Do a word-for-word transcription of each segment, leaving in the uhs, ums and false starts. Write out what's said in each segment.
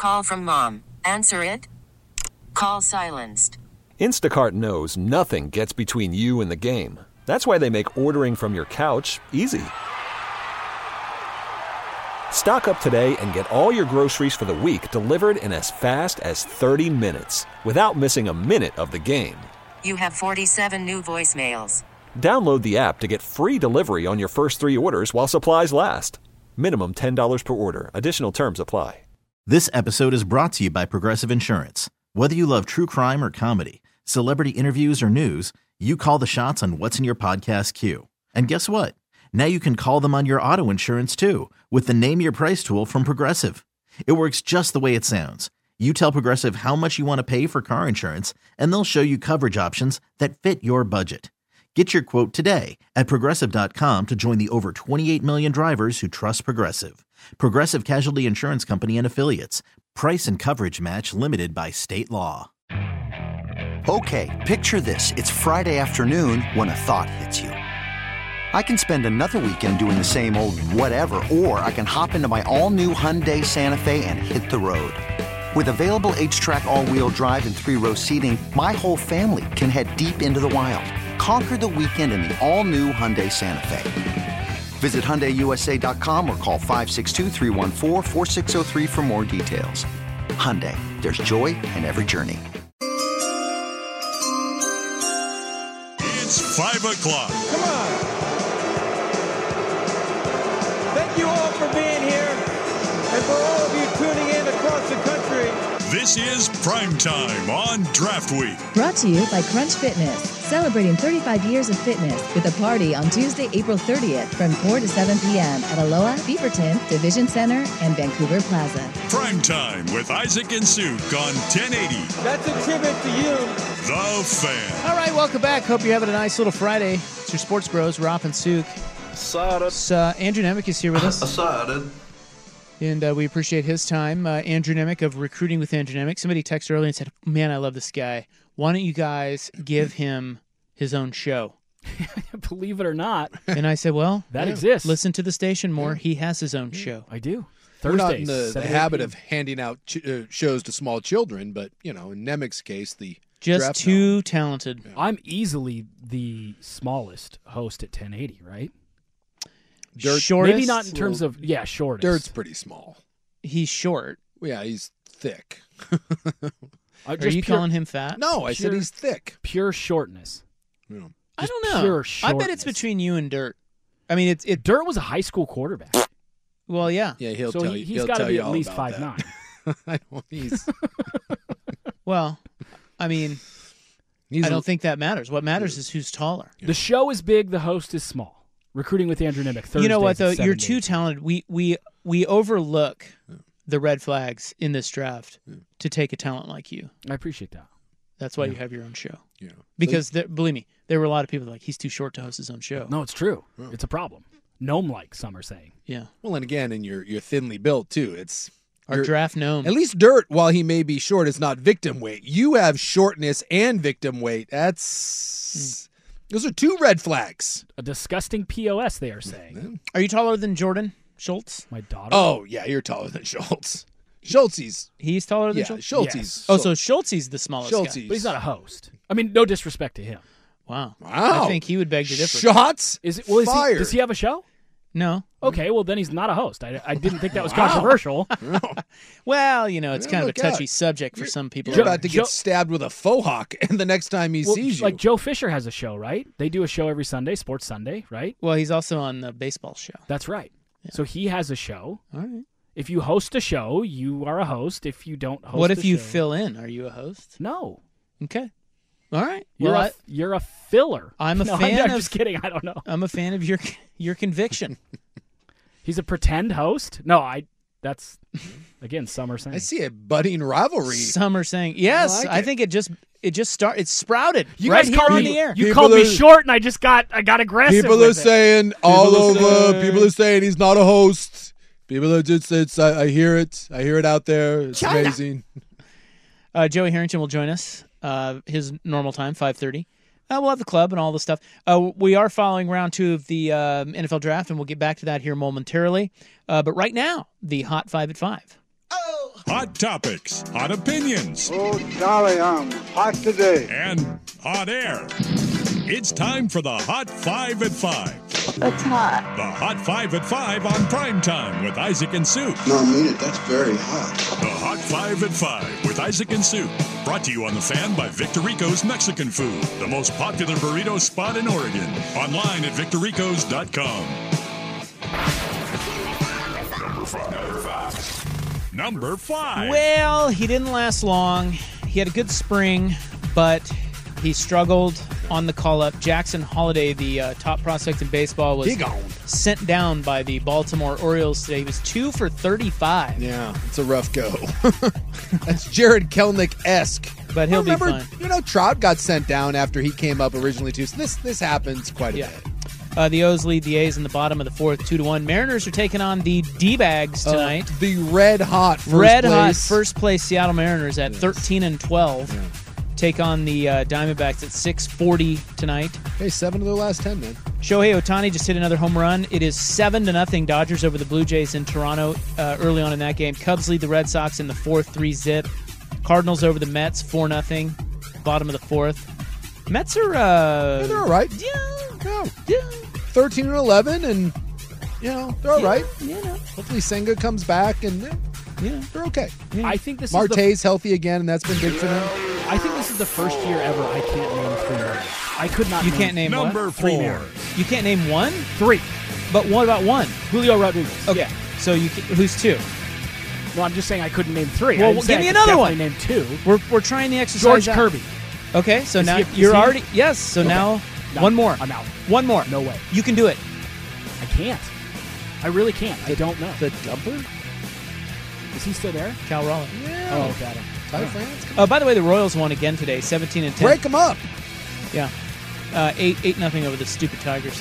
Call from mom. Answer it. Call silenced. Instacart knows nothing gets between you and the game. That's why they make ordering from your couch easy. Stock up today and get all your groceries for the week delivered in as fast as thirty minutes without missing a minute of the game. You have forty-seven new voicemails. Download the app to get free delivery on your first three orders while supplies last. Minimum ten dollars per order. Additional terms apply. This episode is brought to you by Progressive Insurance. Whether you love true crime or comedy, celebrity interviews or news, you call the shots on what's in your podcast queue. And guess what? Now you can call them on your auto insurance too with the Name Your Price tool from Progressive. It works just the way it sounds. You tell Progressive how much you want to pay for car insurance, and they'll show you coverage options that fit your budget. Get your quote today at Progressive dot com to join the over twenty-eight million drivers who trust Progressive. Progressive Casualty Insurance Company and Affiliates. Price and coverage match limited by state law. Okay, picture this. It's Friday afternoon when a thought hits you. I can spend another weekend doing the same old whatever, or I can hop into my all-new Hyundai Santa Fe and hit the road. With available H-Track all-wheel drive and three-row seating, my whole family can head deep into the wild. Conquer the weekend in the all-new Hyundai Santa Fe. Visit Hyundai U S A dot com or call five six two, three one four, four six zero three for more details. Hyundai, there's joy in every journey. It's five o'clock. Come on. Thank you all for being here and for all of you tuning in across the country. This is Prime Time on Draft Week. Brought to you by Crunch Fitness, celebrating thirty-five years of fitness with a party on Tuesday, April thirtieth from four to seven p.m. at Aloha, Beaverton, Division Center, and Vancouver Plaza. Prime Time with Isaac and Suk on ten eighty. That's a tribute to you. The Fan. All right, welcome back. Hope you're having a nice little Friday. It's your Sports Bros, Rop and Suk. Uh, Andrew Nemec is here with us. Excited. And uh, we appreciate his time. Uh, Andrew Nemec of Recruiting with Andrew Nemec. Somebody texted earlier and said, man, I love this guy. Why don't you guys give him his own show? Believe it or not. And I said, well, that yeah. exists. Listen to the station more. Yeah. He has his own yeah. show. I do. Thursdays, We're not in the, the habit of handing out ch- uh, shows to small children, but, you know, in Nemec's case, the Just too now. talented. Yeah. I'm easily the smallest host at ten eighty, right? Dirt, shortest? Maybe not in terms well, of, yeah, shortest. Dirt's pretty small. He's short. Yeah, he's thick. Are you pure, calling him fat? No, I pure, said he's thick. Pure shortness. Yeah. I don't know. Pure shortness. I bet it's between you and Dirt. I mean, it's it. Dirt was a high school quarterback. Well, yeah. Yeah, he'll so tell he, you. He's got to be at least five nine. I don't, he's... well, I mean, he's I don't a... think that matters. What matters yeah. is who's taller. Yeah. The show is big. The host is small. Recruiting with Andrew Nemec. Thursdays you know what, though? You're days. too talented. We we we overlook yeah. the red flags in this draft yeah. to take a talent like you. I appreciate that. That's why yeah. you have your own show. Yeah. Because, there, believe me, there were a lot of people like, he's too short to host his own show. No, it's true. Yeah. It's a problem. Gnome-like, some are saying. Yeah. Well, and again, and you're, you're thinly built, too. It's Our draft gnome. At least Dirt, while he may be short, is not victim weight. You have shortness and victim weight. That's... Mm. Those are two red flags. A disgusting P O S, they are saying. Are you taller than Jordan Schultz? My daughter? Oh, yeah, you're taller than Schultz. Schultz. He's taller than yeah, Schultz? Schultz. Yes. Oh, so Schultz is the smallest Schultz. guy. But he's not a host. I mean, no disrespect to him. Wow. Wow. I think he would beg to differ. Shots is it, well, is fired. He, does he have a show? No. Okay, well, then he's not a host. I, I didn't think that was wow. controversial. Well, you know, it's yeah, kind of a touchy out. subject for you're, some people. You're about to get Joe, stabbed with a faux hawk, and the next time he well, sees you. Like Joe Fisher has a show, right? They do a show every Sunday, Sports Sunday, right? Well, he's also on the baseball show. That's right. Yeah. So he has a show. All right. If you host a show, you are a host. If you don't host What if a you show, fill in? Are you a host? No. Okay. All right. You're, well, a, I, you're a filler. I'm a no, fan I'm, I'm of... just kidding. I don't know. I'm a fan of your your conviction. He's a pretend host? No, I. That's, again, some are saying. I see a budding rivalry. Some are saying, yes, I, like I think it just it just start it sprouted you right guys here called on me, the air. You people called are, me short, and I just got I got aggressive People with are it. saying people all are over. Saying, people are saying he's not a host. People are just, it's, I, I hear it. I hear it out there. It's China. Amazing. Uh, Joey Harrington will join us. Uh, his normal time, five thirty. Uh, we'll have the club and all the stuff. Uh, we are following round two of the um, N F L draft, and we'll get back to that here momentarily. Uh, but right now, the Hot Five at Five. Oh, Hot hot topics, hot opinions, Oh, golly, I'm hot today. and hot air. It's time for the Hot Five at Five. That's hot. The Hot Five at Five on Prime Time with Isaac and Sue. No, I mean it. That's very hot. The Hot Five at Five with Isaac and Sue. Brought to you on the Fan by Victorico's Mexican Food, the most popular burrito spot in Oregon. Online at victoricos dot com. Number five. Number five. Well, he didn't last long. He had a good spring, but he struggled on the call-up. Jackson Holliday, the uh, top prospect in baseball, was sent down by the Baltimore Orioles today. He was two for thirty-five. Yeah, it's a rough go. That's Jared Kelnick-esque. But he'll Remember, be fine. You know, Trout got sent down after he came up originally, too. So this this happens quite a Yeah. bit. Uh, the O's lead the A's in the bottom of the fourth, two to one. Mariners are taking on the D-bags tonight. Uh, the red hot first red place. hot first place Seattle Mariners at Yes. thirteen and twelve. Yeah. Take on the uh, Diamondbacks at six forty tonight. Hey, seven of their last ten, man. Shohei Ohtani just hit another home run. It is seven to nothing Dodgers over the Blue Jays in Toronto uh, early on in that game. Cubs lead the Red Sox in the fourth, three zip. Cardinals over the Mets, four nothing. Bottom of the fourth. Mets are uh, Yeah, they're all right. Yeah, Yeah. yeah. thirteen and eleven, and, you know, they're all Yeah, right. yeah, no. Hopefully Senga comes back, and yeah, Yeah. they're okay. I think this is the, Marte's healthy again, and that's been big for them. I think this is the first year ever I can't name three names. I could not. You name can't name Number what? three four. Mariners. You can't name one? Three. But what about one? Julio Rodriguez. Okay. So you can, who's two? No, I'm just saying I couldn't name three. Well, I didn't give say me I could another definitely one. Name two. We're we're trying the exercise George out. Kirby. Okay, so Is now he- is you're he- already yes. So Okay. now No, one more. I'm out. One more. No way. You can do it. I can't. I really can't. I don't know. The dumper? Is he still there? Cal Raleigh. Yeah. Oh, got him. Ty France? Oh, by the way, the Royals won again today, seventeen and ten. Break them up. Yeah, uh, eight eight nothing over the stupid Tigers.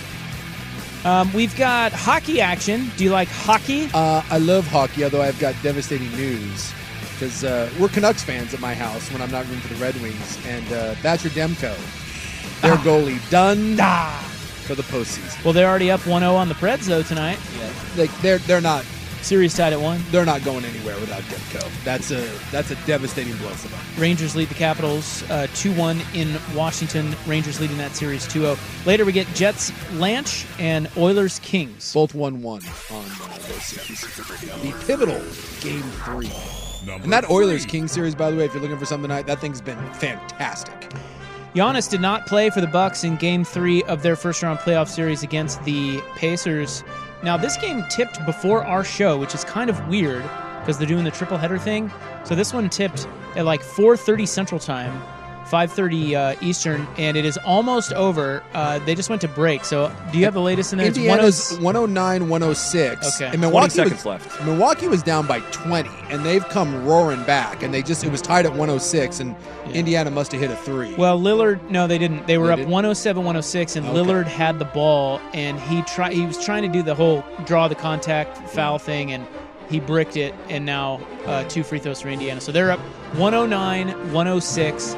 Um, we've got hockey action. Do you like hockey? Uh, I love hockey, although I've got devastating news. Because uh, we're Canucks fans at my house when I'm not rooting for the Red Wings. And uh, Thatcher Demko, their goalie, done for the postseason. Well, they're already up one oh on the Preds though tonight. Like they're they're not Series tied at one. they're not going anywhere without Demko. That's a that's a devastating blow for them. Rangers lead the Capitals uh, two one in Washington. Rangers leading that series two oh. Later we get Jets Lanch and Oilers Kings. Both one one on uh, those series. The pivotal game three. Number And that Oilers three. Kings series, by the way, if you're looking for something tonight, that thing's been fantastic. Giannis did not play for the Bucks in Game Three of their first-round playoff series against the Pacers. Now, this game tipped before our show, which is kind of weird because they're doing the triple header thing. So this one tipped at like four thirty Central Time, five thirty uh, Eastern, and it is almost over. Uh, they just went to break. So, do you have the latest in there? It's Indiana's one oh one oh nine one oh six. Okay. And Milwaukee seconds was, left. Milwaukee was down by twenty, and they've come roaring back. And they just it was tied at one oh six, and Yeah. Indiana must have hit a three. Well, Lillard, no, they didn't. They were They up didn't? one oh seven one oh six, and Okay. Lillard had the ball, and he try he was trying to do the whole draw the contact foul thing, and he bricked it, and now uh, two free throws for Indiana. So they're up one oh nine one oh six,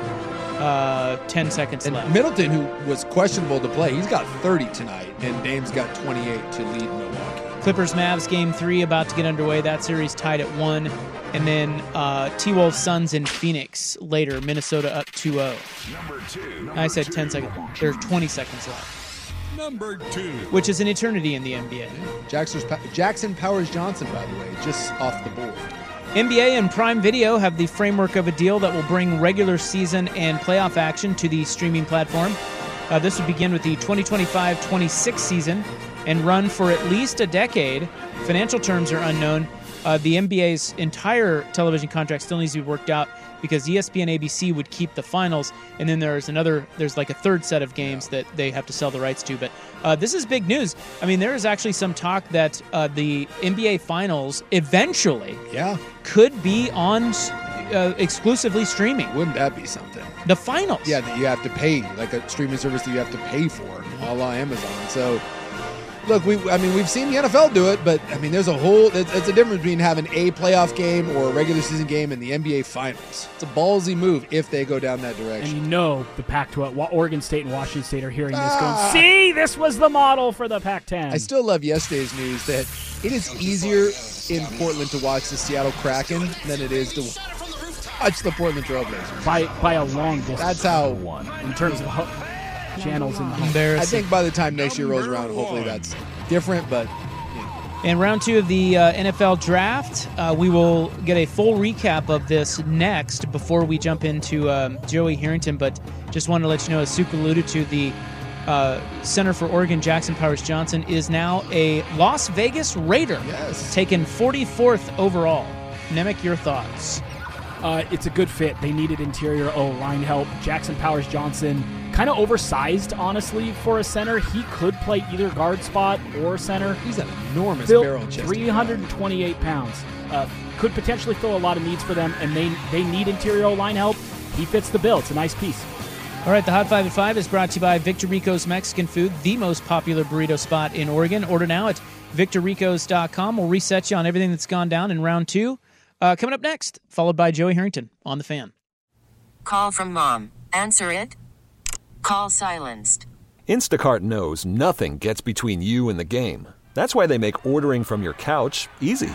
uh, ten seconds and left. Middleton, who was questionable to play, he's got thirty tonight, and Dame's got twenty-eight to lead Milwaukee. Clippers Mavs game three about to get underway. That series tied at one, and then uh, T-Wolves Suns in Phoenix later. Minnesota up two oh. Number two. I said ten seconds. There's twenty seconds left, Number two. which is an eternity in the N B A. Jackson's, Jackson Powers Johnson, by the way, just off the board. N B A and Prime Video have the framework of a deal that will bring regular season and playoff action to the streaming platform. Uh, this would begin with the twenty twenty-five twenty-six season and run for at least a decade. Financial terms are unknown. Uh, the N B A's entire television contract still needs to be worked out because E S P N A B C would keep the finals, and then there's another, there's like a third set of games that they have to sell the rights to. But uh, this is big news. I mean, there is actually some talk that uh, the N B A finals eventually Yeah. could be on uh, exclusively streaming. Wouldn't that be something? The finals. Yeah, that you have to pay, like a streaming service that you have to pay for, a la Amazon. So, look, we I mean, we've seen the N F L do it, but, I mean, there's a whole, it's, it's a difference between having a playoff game or a regular season game in the N B A Finals. It's a ballsy move if they go down that And direction. you know the Pac twelve, Wa- Oregon State and Washington State are hearing this Ah. going, see, this was the model for the Pac ten. I still love yesterday's news that it is easier in Portland to watch the Seattle Kraken than it is to watch the Portland Trailblazers. By by a long distance. That's how one in terms of ho- channels in the home. I think by the time next year rolls around, hopefully that's different. But in round two of the uh, N F L draft, uh, we will get a full recap of this next before we jump into um, Joey Harrington. But just wanted to let you know, as Suk alluded to, the uh, center for Oregon, Jackson Powers Johnson, is now a Las Vegas Raider, yes. taken forty-fourth overall. Nemec, your thoughts? Uh, it's a good fit. They needed interior O-line help. Jackson Powers Johnson, kind of oversized, honestly, for a center. He could play either guard spot or center. He's an enormous Built barrel chest. three hundred twenty-eight pounds. Uh, could potentially fill a lot of needs for them, and they they need interior O-line help. He fits the bill. It's a nice piece. All right, the Hot Five at Five is brought to you by Victor Rico's Mexican Food, the most popular burrito spot in Oregon. Order now at victor ricos dot com. We'll reset you on everything that's gone down in round two. Uh, coming up next, followed by Joey Harrington on The Fan. Call from mom. Answer it. Call silenced. Instacart knows nothing gets between you and the game. That's why they make ordering from your couch easy.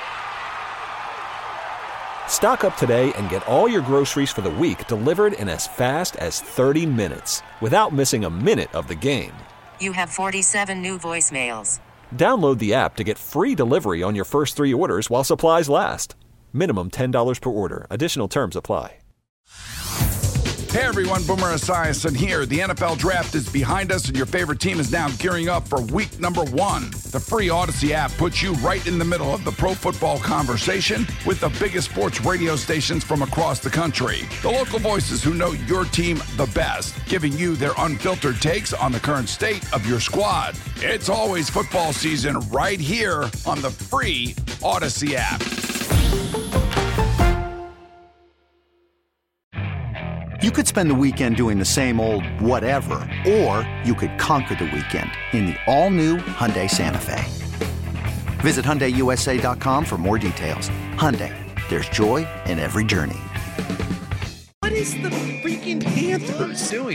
Stock up today and get all your groceries for the week delivered in as fast as thirty minutes without missing a minute of the game. You have forty-seven new voicemails. Download the app to get free delivery on your first three orders while supplies last. Minimum ten dollars per order. Additional terms apply. Hey everyone, Boomer Esiason here. The N F L Draft is behind us and your favorite team is now gearing up for week number one. The free Odyssey app puts you right in the middle of the pro football conversation with the biggest sports radio stations from across the country. The local voices who know your team the best, giving you their unfiltered takes on the current state of your squad. It's always football season right here on the free Odyssey app. You could spend the weekend doing the same old whatever, or you could conquer the weekend in the all-new Hyundai Santa Fe. Visit Hyundai U S A dot com for more details. Hyundai, there's joy in every journey. What is the freaking Panthers doing?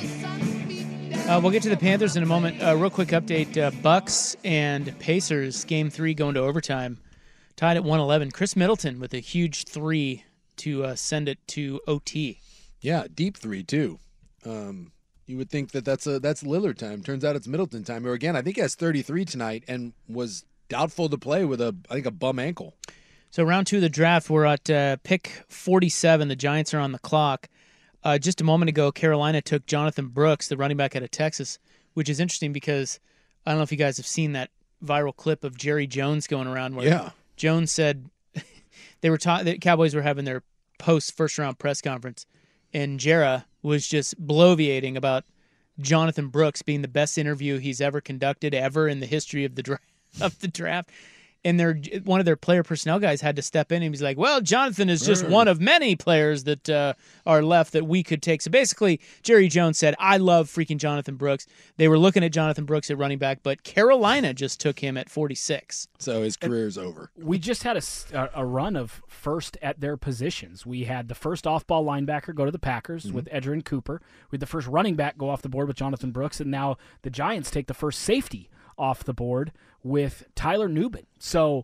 Uh, we'll get to the Panthers in a moment. Uh, real quick update, uh, Bucks and Pacers, game three going to overtime, tied at one eleven. Chris Middleton with a huge three to uh, send it to O T. Yeah, deep three too. Um, you would think that that's a that's Lillard time. Turns out it's Middleton time. Or again, I think he has thirty-three tonight and was doubtful to play with a I think a bum ankle. So round two of the draft, we're at uh, pick forty-seven. The Giants are on the clock. Uh, just a moment ago, Carolina took Jonathan Brooks, the running back out of Texas, which is interesting because I don't know if you guys have seen that viral clip of Jerry Jones going around where yeah. Jones said they were ta- the Cowboys were having their post first round press conference. And Jera was just bloviating about Jonathan Brooks being the best interview he's ever conducted ever in the history of the dra- of the draft. And their one of their player personnel guys had to step in and he's like, well, Jonathan is just one of many players that uh, are left that we could take. So basically, Jerry Jones said, I love freaking Jonathan Brooks. They were looking at Jonathan Brooks at running back, but Carolina just took him at forty-six. So his career's over. We just had a, a run of first at their positions. We had the first off-ball linebacker go to the Packers mm-hmm. with Edgerrin Cooper. We had the first running back go off the board with Jonathan Brooks, and now the Giants take the first safety off the board with Tyler Nubin. So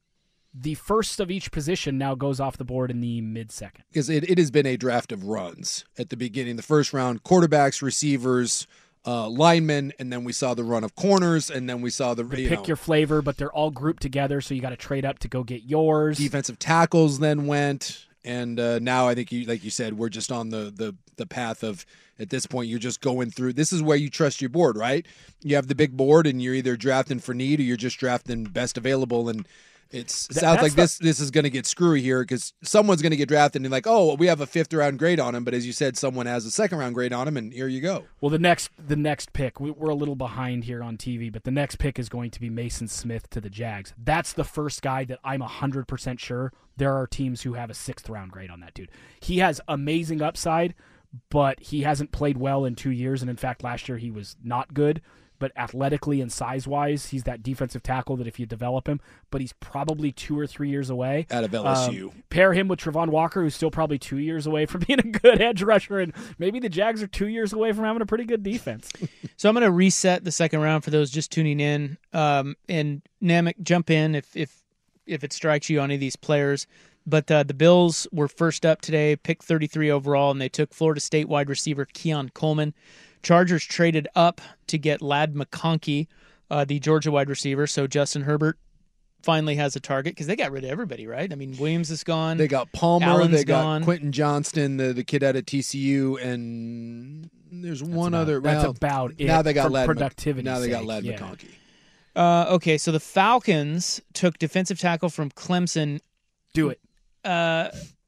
the first of each position now goes off the board in the mid-second. Because it, it has been a draft of runs at the beginning. The first round, quarterbacks, receivers, uh, linemen, and then we saw the run of corners, and then we saw the you pick know, your flavor, but they're all grouped together, so you got to trade up to go get yours. Defensive tackles then went, and uh, now I think, you, like you said, we're just on the, the, the path of, at this point, you're just going through. This is where you trust your board, right? You have the big board, and you're either drafting for need or you're just drafting best available, and It's, it sounds like the, this this is going to get screwy here because someone's going to get drafted and like, oh, well, we have a fifth round grade on him, but as you said, someone has a second round grade on him, and here you go. Well, the next the next pick, we, we're a little behind here on T V, but the next pick is going to be Mason Smith to the Jags. That's the first guy that I'm one hundred percent sure there are teams who have a sixth round grade on that dude. He has amazing upside, but he hasn't played well in two years, and in fact, last year he was not good. But athletically and size-wise, he's that defensive tackle that if you develop him, but he's probably two or three years away. Out of L S U. Um, pair him with Travon Walker, who's still probably two years away from being a good edge rusher, and maybe the Jags are two years away from having a pretty good defense. So I'm going to reset the second round for those just tuning in. Um, and Nemec, jump in if, if if it strikes you on any of these players. But uh, the Bills were first up today, picked thirty-three overall, and they took Florida State wide receiver Keon Coleman. Chargers traded up to get Ladd McConkey, uh, the Georgia wide receiver. So Justin Herbert finally has a target because they got rid of everybody, right? I mean, Williams is gone. They got Palmer. Allen's they got gone. Quentin Johnston, the, the kid out of T C U, and there's That's one about, other. That's well, about it. Now they got for Ladd productivity. Now they got sake, Ladd yeah. McConkey. Uh, okay, so the Falcons took defensive tackle from Clemson. Do it. Uh,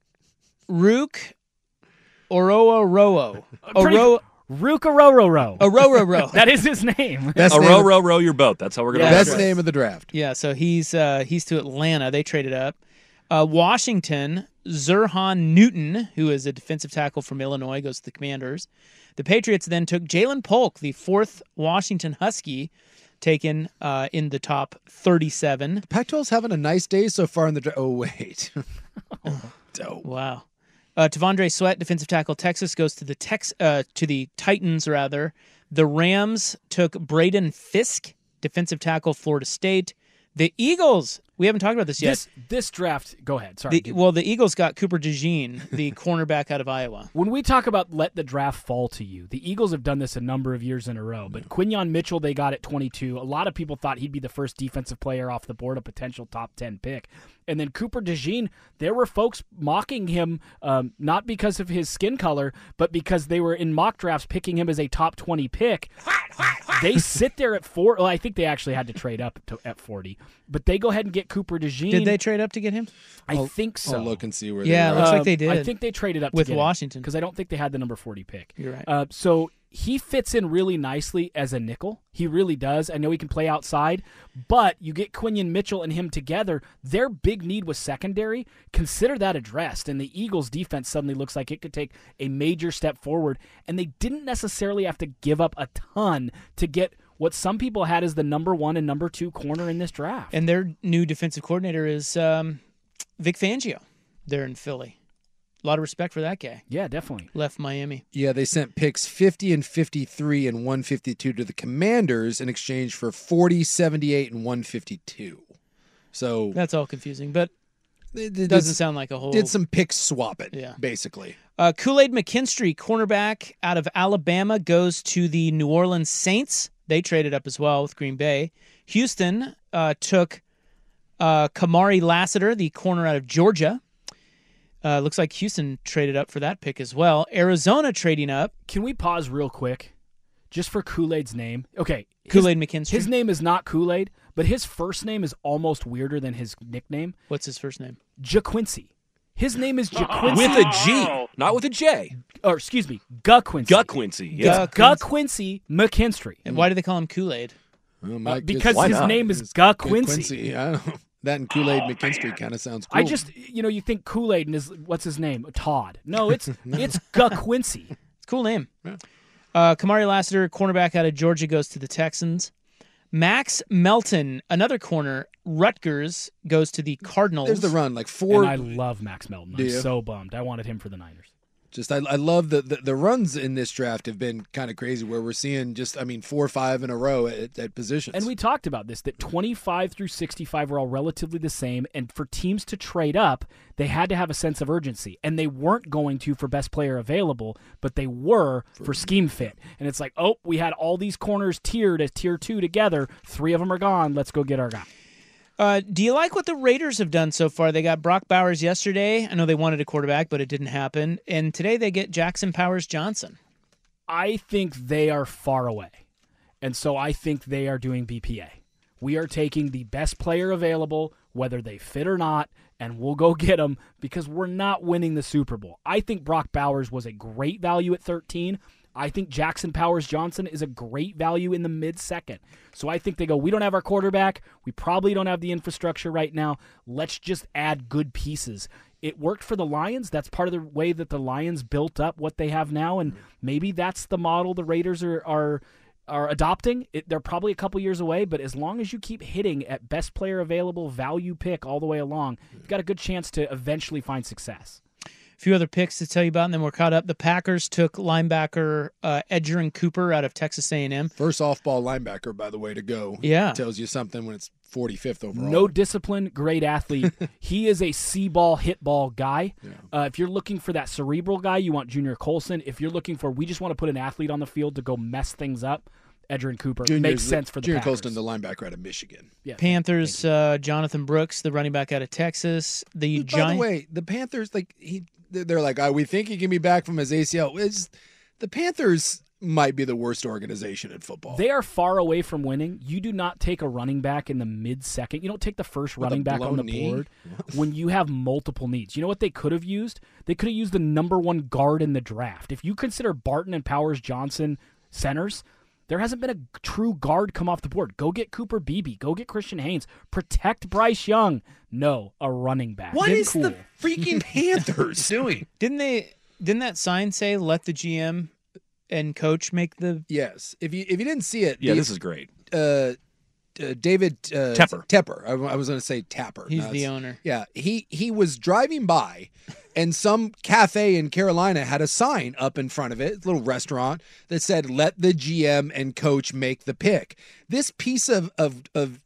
Rook Ororo. Pretty- Oro Rukarororo. Ororo. That is his name. Best A name row, of- row, row your boat. That's how we're going to Yeah, Best right. name of the draft. Yeah, so he's uh, he's to Atlanta. They traded up. Uh, Washington, Zerhan Newton, who is a defensive tackle from Illinois, goes to the Commanders. The Patriots then took Jalen Polk, the fourth Washington Husky, taken uh, in the top thirty-seven. Pac twelve's having a nice day so far in the draft. Oh, wait. Dope. Wow. Uh, Tavondre Sweat, defensive tackle, Texas, goes to the Tex uh, to the Titans rather. The Rams took Braden Fisk, defensive tackle, Florida State. The Eagles. We haven't talked about this yet. This this draft. Go ahead. Sorry. The, well, the Eagles got Cooper DeJean, the cornerback out of Iowa. When we talk about let the draft fall to you, the Eagles have done this a number of years in a row. But Quinyon Mitchell, they got at twenty-two. A lot of people thought he'd be the first defensive player off the board, a potential top ten pick. And then Cooper DeJean, there were folks mocking him, um, not because of his skin color, but because they were in mock drafts picking him as a top twenty pick. They sit there at four. Well, I think they actually had to trade up to, at forty. But they go ahead and get Cooper DeJean. Did they trade up to get him? I I'll- think so. I'll look and see where Yeah, they it looks are. like they did. I think they traded up With to get Washington. because I don't think they had the number forty pick. You're right. Uh, so he fits in really nicely as a nickel. He really does. I know he can play outside, but you get Quinyon Mitchell and him together. Their big need was secondary. Consider that addressed, and the Eagles' defense suddenly looks like it could take a major step forward. And they didn't necessarily have to give up a ton to get what some people had as the number one and number two corner in this draft. And their new defensive coordinator is um, Vic Fangio. They're in Philly. A lot of respect for that guy. Yeah, definitely. Left Miami. Yeah, they sent picks fifty and fifty-three and one fifty-two to the Commanders in exchange for forty, seventy-eight, and one fifty-two. So That's all confusing, but it, it doesn't sound like a whole... Did some pick swapping, Yeah. basically. Uh, Kool-Aid McKinstry, cornerback out of Alabama, goes to the New Orleans Saints. They traded up as well with Green Bay. Houston uh, took uh, Kamari Lassiter, the corner out of Georgia. Uh, looks like Houston traded up for that pick as well. Arizona trading up. Can we pause real quick just for Kool-Aid's name? Okay. his- Kool-Aid McKinstry. His name is not Kool-Aid, but his first name is almost weirder than his nickname. What's his first name? JaQuincy. His name is JaQuincy. With a G, not with a J. Or, excuse me, GaQuincy. GaQuincy. Yeah. It's GaQuincy McKinstry. And why do they call him Kool-Aid? Well, Uh, Mike, because just- his not? name is It's GaQuincy. Quincy. I don't know. That and Kool-Aid McKinstry kind of sounds cool. I just, you know, you think Kool-Aid and his, what's his name? Todd. No, it's it's GaQuincy. It's a cool name. Yeah. Uh, Kamari Lassiter, cornerback out of Georgia, goes to the Texans. Max Melton, another corner, Rutgers, goes to the Cardinals. There's the run, like four. And I love Max Melton. Do I'm you? so bummed. I wanted him for the Niners. Just I, I love the, the the runs in this draft have been kind of crazy where we're seeing just I mean four or five in a row at, at positions. And we talked about this, that twenty-five through sixty-five were all relatively the same, and for teams to trade up, they had to have a sense of urgency. And they weren't going to for best player available, but they were for, for scheme fit. And it's like, oh, we had all these corners tiered as tier two together. Three of them are gone. Let's go get our guy. Uh, do you like what the Raiders have done so far? They got Brock Bowers yesterday. I know they wanted a quarterback, but it didn't happen. And today they get Jackson Powers Johnson. I think they are far away. And so I think they are doing B P A. We are taking the best player available, whether they fit or not, and we'll go get them because we're not winning the Super Bowl. I think Brock Bowers was a great value at thirteen. I think Jackson Powers Johnson is a great value in the mid-second. So I think they go, we don't have our quarterback. We probably don't have the infrastructure right now. Let's just add good pieces. It worked for the Lions. That's part of the way that the Lions built up what they have now, and maybe that's the model the Raiders are are, are adopting. It, they're probably a couple years away, but as long as you keep hitting at best player available value pick all the way along, you've got a good chance to eventually find success. A few other picks to tell you about, and then we're caught up. The Packers took linebacker uh, Edgerrin Cooper out of Texas A and M. First off-ball linebacker, by the way, to go. Yeah. Tells you something when it's forty-fifth overall. No discipline, great athlete. He is a see-ball, hit-ball guy. Yeah. Uh, if you're looking for that cerebral guy, you want Junior Colson. If you're looking for, we just want to put an athlete on the field to go mess things up, Edgerrin Cooper Junior's makes sense for the Junior Packers. Colston, the linebacker out of Michigan. Yeah. Panthers, uh, Jonathan Brooks, the running back out of Texas. The By Giants. the way, the Panthers, like he, they're like, oh, we think he can be back from his A C L. It's, the Panthers might be the worst organization in football. They are far away from winning. You do not take a running back in the mid-second. You don't take the first With running a back on the blown knee? board when you have multiple needs. You know what they could have used? They could have used the number one guard in the draft. If you consider Barton and Powers Johnson centers, there hasn't been a true guard come off the board. Go get Cooper Beebe. Go get Christian Haynes. Protect Bryce Young. No, a running back. What They're is cool. the freaking Panthers doing? Didn't they? Didn't that sign say let the G M and coach make the? Yes. If you if you didn't see it, Yeah, the- this is great. Uh, uh, David uh, Tepper. Tepper. I, I was going to say Tapper. He's No, the it's- owner. Yeah. He he was driving by, and some cafe in Carolina had a sign up in front of it, a little restaurant that said "Let the G M and coach make the pick." This piece of of of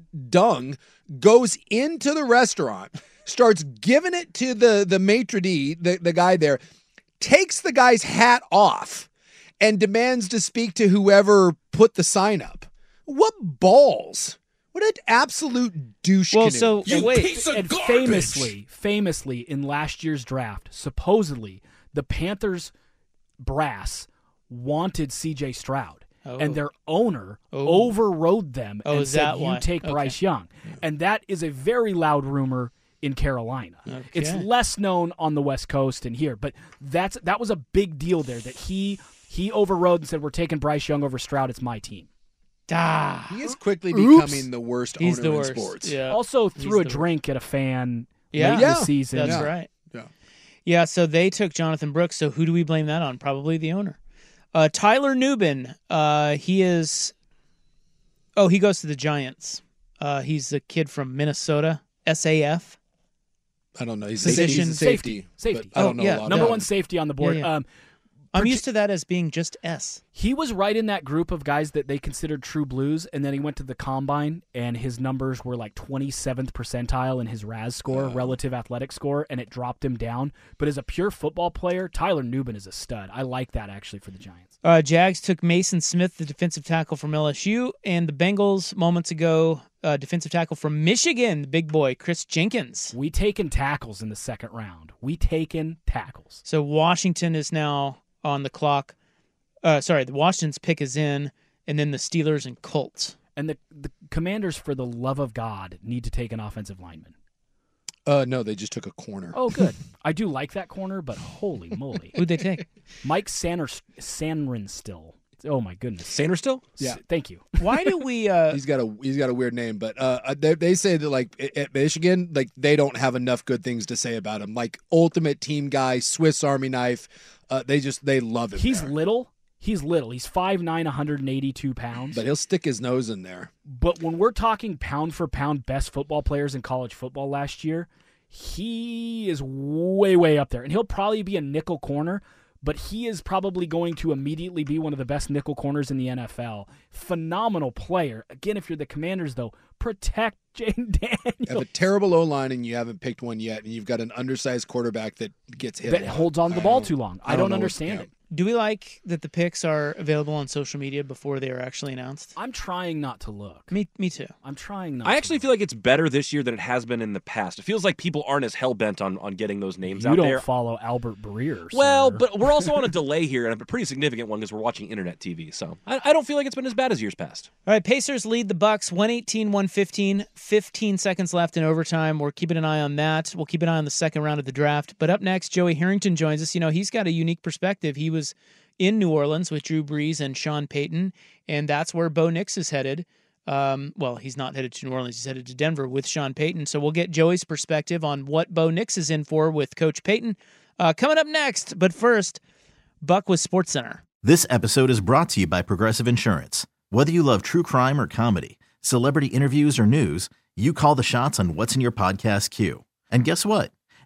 dung goes into the restaurant, starts giving it to the the maitre d', the the guy there, takes the guy's hat off, and demands to speak to whoever put the sign up. What balls! What an absolute douche Well, canoe. so And, wait. and famously, famously in last year's draft, supposedly the Panthers brass wanted C J Stroud, Oh. and their owner Oh. overrode them Oh, and is said, that "You why? take Okay. Bryce Young," and that is a very loud rumor in Carolina. It's Okay. less known on the West Coast and here, but that's that was a big deal there. That he he overrode and said, "We're taking Bryce Young over Stroud. It's my team." Ah. He is quickly Oops. becoming the worst He's owner the in worst. sports. Yeah. Also He's threw a the drink at a fan Yeah. late in Yeah. the season. That's Yeah. right. Yeah. Yeah, so they took Jonathan Brooks. So who do we blame that on? Probably the owner. Uh, Tyler Nubin. Uh, he is. Oh, he goes to the Giants. Uh, he's a kid from Minnesota. S A F. I don't know. He's, Position- he's a safety. Safety. but I don't Oh, know yeah. a lot Number about one him. safety on the board. Yeah, yeah. Um, I'm Partic- used to that as being just S. He was right in that group of guys that they considered true blues, and then he went to the combine, and his numbers were like twenty-seventh percentile in his R A S score, Oh. relative athletic score, and it dropped him down. But as a pure football player, Tyler Nubin is a stud. I like that actually for the Giants. Uh, Jags took Mason Smith, the defensive tackle from L S U, and the Bengals moments ago, uh, defensive tackle from Michigan, the big boy Chris Jenkins. We taken tackles in the second round. We taken tackles. So Washington is now on the clock. Uh, sorry, the Washington's pick is in, and then the Steelers and Colts. And the, the Commanders, for the love of God, need to take an offensive lineman. Uh, no, they just took a corner. Oh, good. I do like that corner, but holy moly. Who'd they take? Mike Sanner, Sanrin still. Oh, my goodness. Sander still? Yeah. S- Thank you. Why do we? Uh, He's got a he's got a weird name, but uh, they, they say that like at- at Michigan, like they don't have enough good things to say about him. Like ultimate team guy, Swiss Army knife. Uh, they just they love him. He's there. little. He's little. He's five nine, one hundred eighty-two pounds. but he'll stick his nose in there. But when we're talking pound for pound best football players in college football last year, he is way, way up there. And he'll probably be a nickel corner, but he is probably going to immediately be one of the best nickel corners in the N F L. Phenomenal player. Again, if you're the Commanders, though, protect Jane You have Daniels. a terrible O line and you haven't picked one yet, and you've got an undersized quarterback that gets hit. That a lot. holds on to the I ball don't- too long. I, I don't, don't know what- understand yeah. it. do we like that the picks are available on social media before they are actually announced? I'm trying not to look. Me, me too. I'm trying not I to actually look. feel like it's better this year than it has been in the past. It feels like people aren't as hell bent on, on getting those names You out don't there. follow Albert Breer. Well, sir. but we're also on a delay here, and a pretty significant one because we're watching internet T V. So I, I don't feel like it's been as bad as years past. All right, Pacers lead the Bucks one eighteen one fifteen, fifteen seconds left in overtime. We're keeping an eye on that. We'll keep an eye on the second round of the draft. But up next, Joey Harrington joins us. You know, he's got a unique perspective. He was in New Orleans with Drew Brees and Sean Payton, and that's where Bo Nix is headed. Um, well, he's not headed to New Orleans. He's headed to Denver with Sean Payton. So we'll get Joey's perspective on what Bo Nix is in for with Coach Payton uh, coming up next. But first, Buck with SportsCenter. This episode is brought to you by Progressive Insurance. Whether you love true crime or comedy, celebrity interviews or news, you call the shots on what's in your podcast queue. And guess what?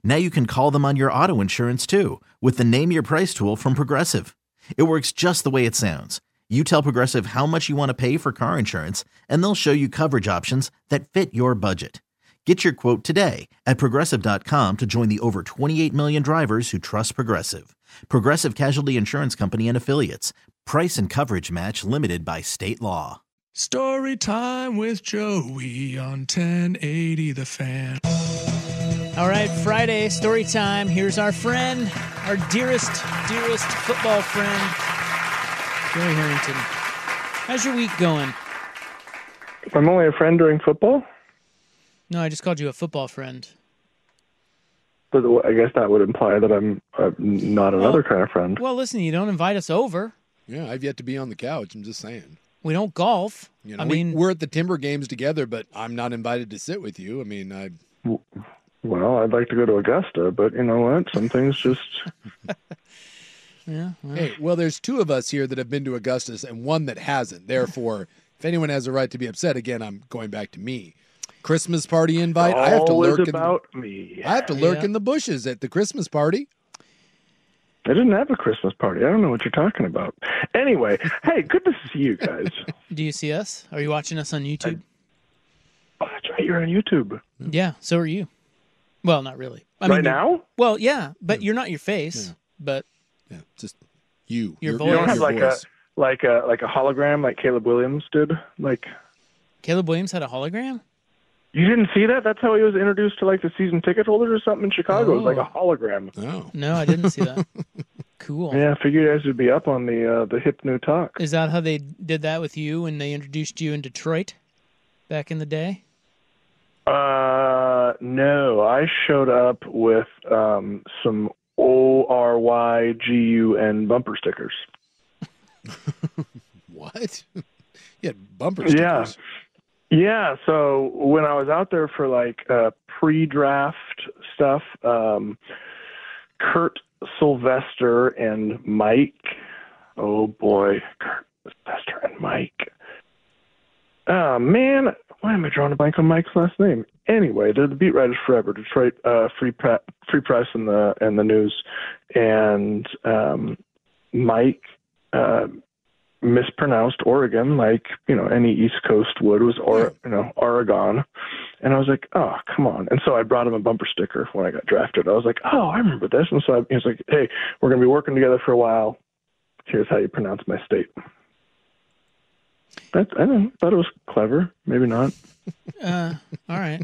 Now you can call them on your auto insurance too with the Name Your Price tool from Progressive. It works just the way it sounds. You tell Progressive how much you want to pay for car insurance, and they'll show you coverage options that fit your budget. Get your quote today at Progressive dot com to join the over twenty-eight million drivers who trust Progressive. Progressive Casualty Insurance Company and Affiliates. Price and coverage match limited by state law. Story time with Joey on ten eighty The Fan. All right, Friday, story time. Here's our friend, our dearest, dearest football friend, Joey Harrington. How's your week going? I'm only a friend during football? No, I just called you a football friend. But I guess that would imply that I'm uh, not another well, kind of friend. Well, listen, you don't invite us over. Yeah, I've yet to be on the couch. I'm just saying. We don't golf. You know, I we, mean, we're at the Timber games together, but I'm not invited to sit with you. I mean, I. Well, I'd like to go to Augusta, but you know what? Some things just. yeah. Well. Hey, well, there's two of us here that have been to Augustus, and one that hasn't. Therefore, if anyone has a right to be upset, again, I'm going back to me. Christmas party invite. I have to Always lurk about in the, me. I have to lurk yeah. in the bushes at the Christmas party. I didn't have a Christmas party. I don't know what you're talking about. Anyway, hey, good to see you guys. Do you see us? Are you watching us on YouTube? I, oh, that's right. You're on YouTube. Yeah, so are you. Well, not really. I right mean, now? Well, yeah, but you're not your face. Yeah. But yeah, just you. Your, your voice. You don't have your like voice. a like a like a hologram like Caleb Williams did. Like Caleb Williams had a hologram. You didn't see that? That's how he was introduced to like the season ticket holders or something in Chicago. Oh. It was like a hologram. Oh. No, I didn't see that. Cool. Yeah, I figured you guys would be up on the uh, the hip new talk. Is that how they did that with you when they introduced you in Detroit back in the day? Uh, no. I showed up with um, some O R Y G U N bumper stickers. What? You had bumper stickers? Yeah. Yeah, so when I was out there for like uh, pre-draft stuff, um, Kurt Sylvester and Mike, oh boy, Kurt Sylvester and Mike. Oh man, why am I drawing a blank on Mike's last name? Anyway, they're the beat writers forever. Detroit uh, Free Pre- Free Press and the and the News, and um, Mike. Uh, mispronounced Oregon like, you know, any East Coast would. Was or you know, Oregon. And I was like, oh, come on. And so I brought him a bumper sticker when I got drafted. I was like, oh, I remember this. And so I, he was like, hey, we're going to be working together for a while. Here's how you pronounce my state. That, I don't know, thought it was clever. Maybe not. Uh, all right.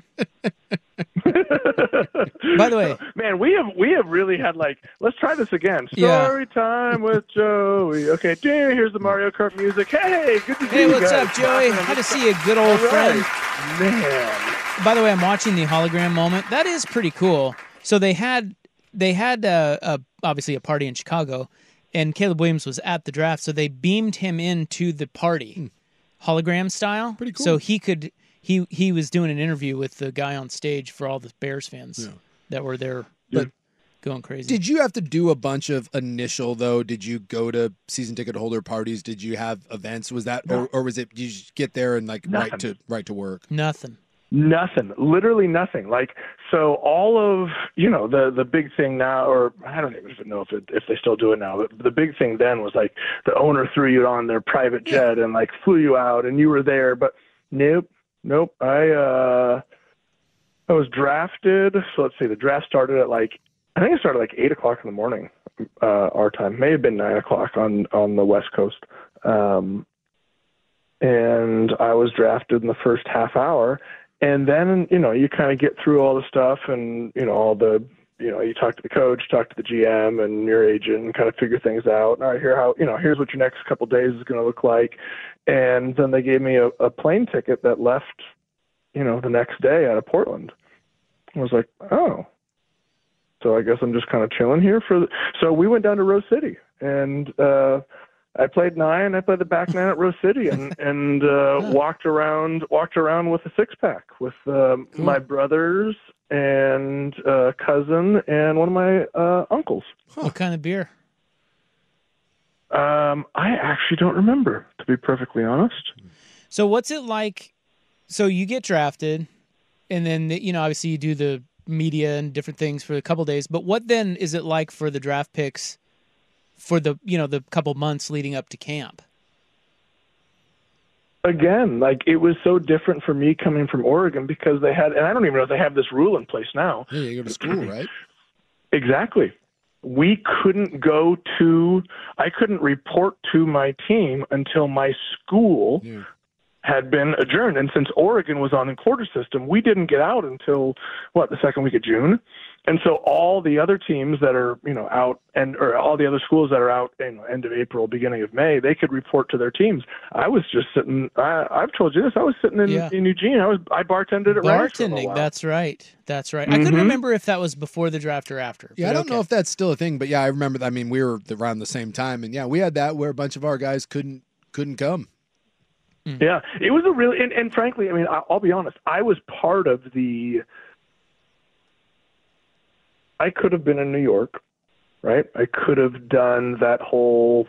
By the way, man, we have we have really had like, let's try this again. Story yeah. time with Joey. Okay, here's the Mario Kart music. Hey, good to see hey, you Hey, what's guys. up, Joey? Good to see you, good old right. friend. Man. By the way, I'm watching the hologram moment. That is pretty cool. So they had they had uh, a, obviously a party in Chicago, and Caleb Williams was at the draft, so they beamed him into the party, hmm. hologram style. Pretty cool. So he could. He he was doing an interview with the guy on stage for all the Bears fans yeah. that were there, but going crazy. Did you have to do a bunch of initial though? Did you go to season ticket holder parties? Did you have events? Was that no. or, or was it you just get there and like nothing. right to right to work? Nothing. Nothing. Literally nothing. Like so, all of you know the the big thing now, or I don't even know if it, if they still do it now. But the big thing then was like the owner threw you on their private jet yeah. and like flew you out, and you were there. But nope. Nope. I uh, I was drafted. So let's see. The draft started at like I think it started like eight o'clock in the morning, uh, our time. May have been nine o'clock on on the West Coast. Um, and I was drafted in the first half hour, and then you know you kind of get through all the stuff, and you know all the you know you talk to the coach, talk to the G M and your agent, and kind of figure things out. All right, here how you know here's what your next couple of days is going to look like. And then they gave me a, a plane ticket that left, you know, the next day out of Portland. I was like, oh, so I guess I'm just kind of chilling here for the... So we went down to Rose City, and uh, I played nine. I played the back nine at Rose City, and and uh, yeah. walked around walked around with a six pack with uh, cool. my brothers and uh, cousin and one of my uh, uncles. Huh. What kind of beer? Um, I actually don't remember, to be perfectly honest. So what's it like? So you get drafted, and then, you know, obviously you do the media and different things for a couple days. But what then is it like for the draft picks for the, you know, the couple months leading up to camp? Again, like it was so different for me coming from Oregon because they had, and I don't even know if they have this rule in place now. Yeah, you go to school, right? Exactly. We couldn't go to, I couldn't report to my team until my school Yeah. had been adjourned. And since Oregon was on the quarter system, we didn't get out until, what, the second week of June? And so all the other teams that are, you know, out and or all the other schools that are out in end of April, beginning of May, they could report to their teams. I was just sitting. I, I've told you this. I was sitting in, Yeah. in Eugene. I was I bartended at Rams for a Bartending, while. that's right. That's right. I couldn't Mhm. remember if that was before the draft or after. Yeah, but I don't okay. know if that's still a thing, but yeah, I remember. I mean, we were around the same time, and yeah, we had that where a bunch of our guys couldn't couldn't come. Yeah, it was a really, and, and frankly, I mean, I- I'll be honest. I was part of the. I could have been in New York, right? I could have done that whole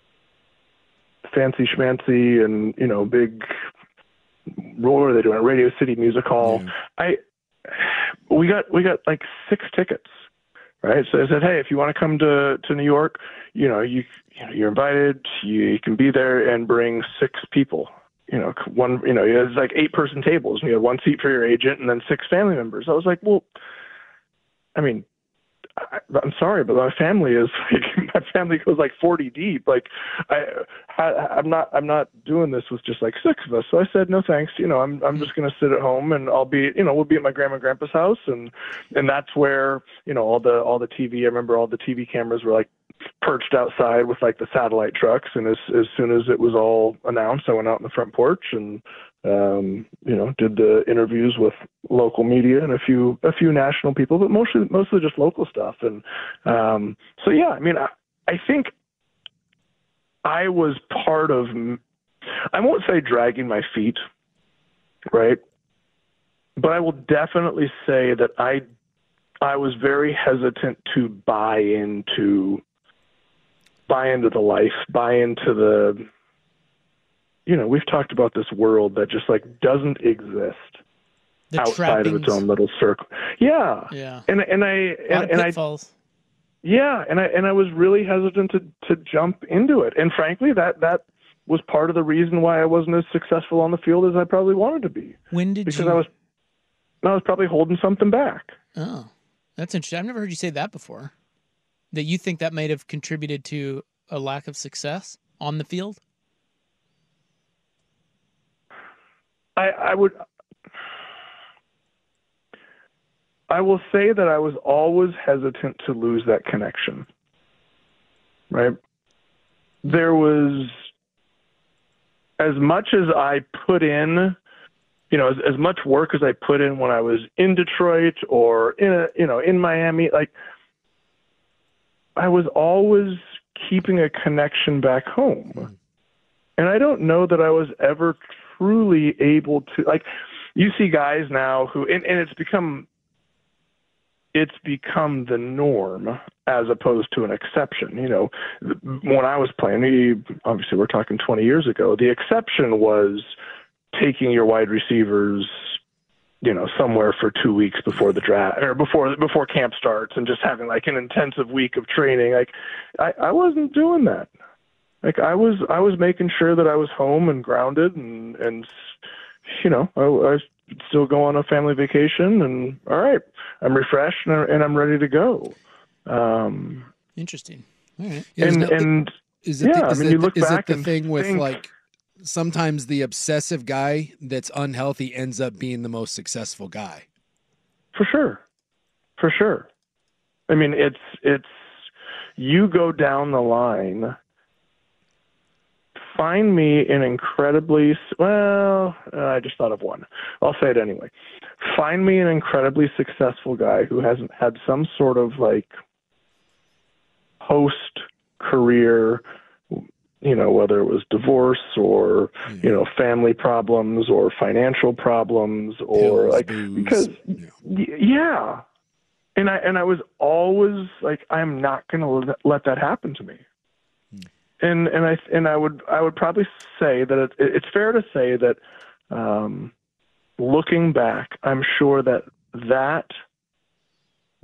fancy schmancy and, you know, big, what were they doing? Radio City Music Hall. Yeah. I, we got, we got like six tickets, right? So I said, hey, if you want to come to, to New York, you know, you, you know, you're invited, you, you can be there and bring six people. You know, one, you know, it's like eight person tables. You had one seat for your agent and then six family members. I was like, well, I mean, I, I'm sorry, but my family is like, my family goes like forty deep. Like I, I, I'm not, I'm not doing this with just like six of us. So I said, no, thanks. You know, I'm, I'm just going to sit at home and I'll be, you know, we'll be at my grandma and grandpa's house. And, and that's where, you know, all the, all the T V, I remember all the T V cameras were like perched outside with like the satellite trucks. And as, as soon as it was all announced, I went out on the front porch and, um, you know, did the interviews with local media and a few, a few national people, but mostly, mostly just local stuff. And, um, so yeah, I mean, I, I think I was part of, I won't say dragging my feet, right? But I will definitely say that I, I was very hesitant to buy into, buy into the life, buy into the, you know, we've talked about this world that just like doesn't exist The outside of its trappings. own little circle. Yeah. Yeah. And, and I, A lot and, of and I, pitfalls. yeah, and I and I was really hesitant to, to jump into it. And frankly, that, that was part of the reason why I wasn't as successful on the field as I probably wanted to be. When did because you? I was I was probably holding something back. Oh, that's interesting. I've never heard you say that before. That you think that might have contributed to a lack of success on the field? I, I would I will say that I was always hesitant to lose that connection. Right? There was, as much as I put in, you know, as, as much work as I put in when I was in Detroit or in a, you know, in Miami, like I was always keeping a connection back home. And I don't know that I was ever truly able to, like, you see guys now who, and, and it's become, it's become the norm as opposed to an exception. You know, when I was playing, obviously we're talking twenty years ago, the exception was taking your wide receivers, you know, somewhere for two weeks before the draft or before, before camp starts and just having like an intensive week of training. Like I, I wasn't doing that. Like I was, I was making sure that I was home and grounded and, and, you know, I, I was still go on a family vacation and all right, I'm refreshed and, and I'm ready to go. Um, Interesting. All right. Yeah, and, no- and Is it yeah, the, is I mean, it, you look is it back the and thing with think, like sometimes the obsessive guy that's unhealthy ends up being the most successful guy? For sure. For sure. I mean, it's, it's, you go down the line, find me an incredibly, well, uh, I just thought of one. I'll say it anyway. Find me an incredibly successful guy who hasn't had some sort of like post-career, you know, whether it was divorce or, Yeah. you know, family problems or financial problems or Pills, like, booze. because Yeah. y- yeah. And I, and I was always like, I'm not going to let, let that happen to me. And, and I, and I would, I would probably say that it, it's fair to say that, um, looking back, I'm sure that that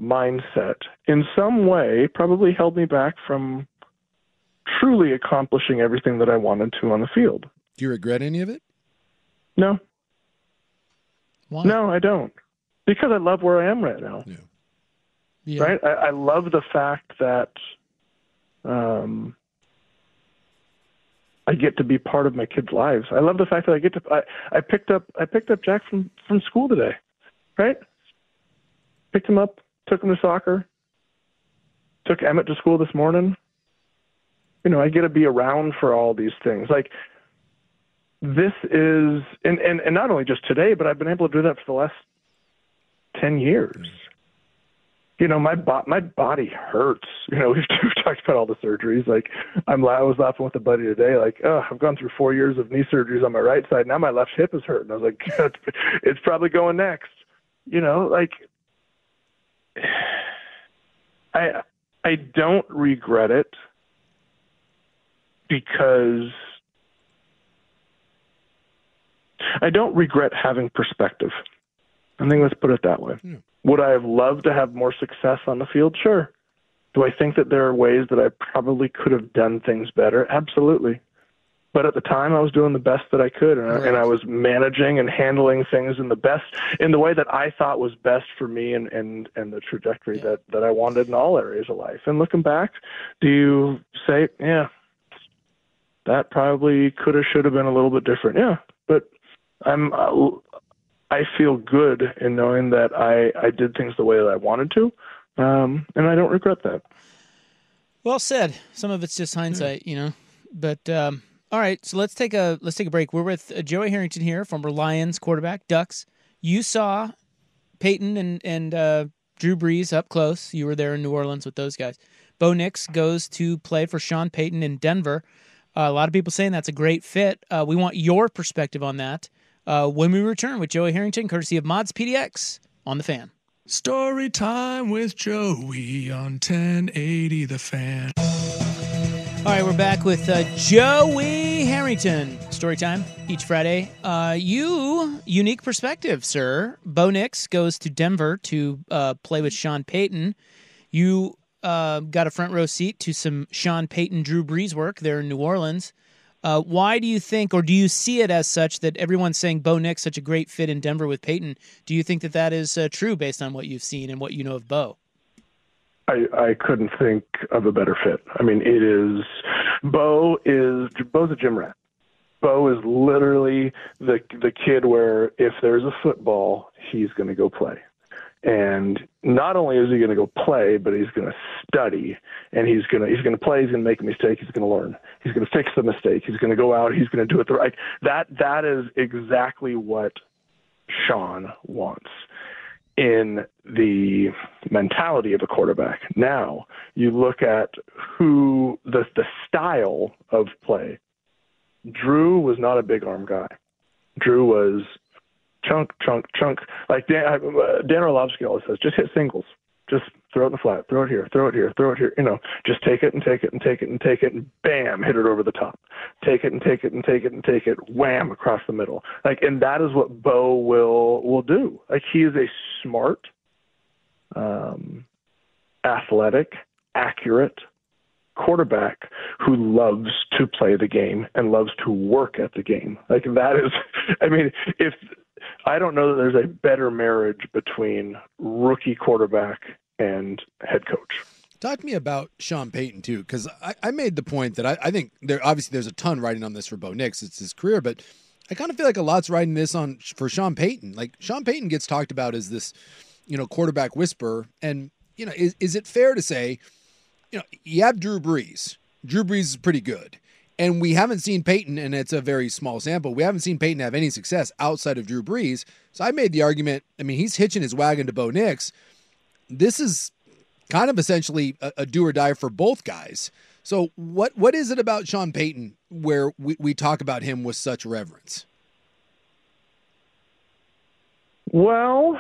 mindset in some way probably held me back from truly accomplishing everything that I wanted to on the field. Do you regret any of it? No. Why? No, I don't. Because I love where I am right now. Yeah. Yeah. Right? I, I love the fact that um, I get to be part of my kids' lives. I love the fact that I get to. I, I picked up. I picked up Jack from, from school today. Right? Picked him up. Took him to soccer. Took Emmett to school this morning. You know, I get to be around for all these things. Like, this is, and, and, and not only just today, but I've been able to do that for the last ten years. You know, my bo- my body hurts. You know, we've, we've talked about all the surgeries. Like, I'm I was laughing with a buddy today. Like, oh, I've gone through four years of knee surgeries on my right side. Now my left hip is hurting. I was like, it's probably going next. You know, like, I I don't regret it because I don't regret having perspective. I think let's put it that way. Yeah. Would I have loved to have more success on the field? Sure. Do I think that there are ways that I probably could have done things better? Absolutely. But at the time, I was doing the best that I could, and, Right. I, and I was managing and handling things in the best, in the way that I thought was best for me and, and, and the trajectory Yeah. that, that I wanted in all areas of life. And looking back, do you say, yeah, that probably could have, should have been a little bit different? Yeah, but I'm, uh, I feel good in knowing that I, I did things the way that I wanted to, um, and I don't regret that. Well said. Some of it's just hindsight, you know. But um, all right, so let's take a let's take a break. We're with uh, Joey Harrington here, former Lions quarterback, Ducks. You saw Peyton and and uh, Drew Brees up close. You were there in New Orleans with those guys. Bo Nix goes to play for Sean Payton in Denver. Uh, a lot of people saying that's a great fit. Uh, we want your perspective on that uh, when we return with Joey Harrington, courtesy of Mods P D X on The Fan. Story time with Joey on ten eighty The Fan. All right, we're back with uh, Joey Harrington. Story time each Friday. Uh, you, unique perspective, sir. Bo Nix goes to Denver to uh, play with Sean Payton. You uh, got a front row seat to some Sean Payton, Drew Brees work there in New Orleans. Uh, why do you think, or do you see it as such that everyone's saying Bo Nix such a great fit in Denver with Payton? Do you think that that is uh, true based on what you've seen and what you know of Bo? I, I couldn't think of a better fit. I mean, it is, Bo is, Bo's a gym rat. Bo is literally the the kid where if there's a football, he's going to go play. And not only is he going to go play, but he's going to study, and he's going to he's going to play. He's going to make a mistake. He's going to learn. He's going to fix the mistake. He's going to go out. He's going to do it the right. That that is exactly what Sean wants in the mentality of a quarterback. Now you look at who the the style of play. Drew was not a big arm guy. Drew was chunk, chunk, chunk. Like Dan, uh, Dan Orlovsky always says, just hit singles. Just throw it in the flat. Throw it here. Throw it here. Throw it here. You know, just take it and take it and take it and take it and bam, hit it over the top. Take it and take it and take it and take it, wham, across the middle. Like, and that is what Bo will will do. Like, he is a smart, um, athletic, accurate quarterback who loves to play the game and loves to work at the game. Like, that is, I mean, if I don't know that there's a better marriage between rookie quarterback and head coach. Talk to me about Sean Payton too, because I, I made the point that I, I think there obviously there's a ton riding on this for Bo Nix. It's his career, but I kind of feel like a lot's riding this on for Sean Payton. Like, Sean Payton gets talked about as this, you know, quarterback whisperer, and you know, is is it fair to say, you know, you have Drew Brees. Drew Brees is pretty good. And we haven't seen Peyton, and it's a very small sample, we haven't seen Peyton have any success outside of Drew Brees. So I made the argument, I mean, he's hitching his wagon to Bo Nix. This is kind of essentially a, a do or die for both guys. So what what is it about Sean Payton where we, we talk about him with such reverence? Well,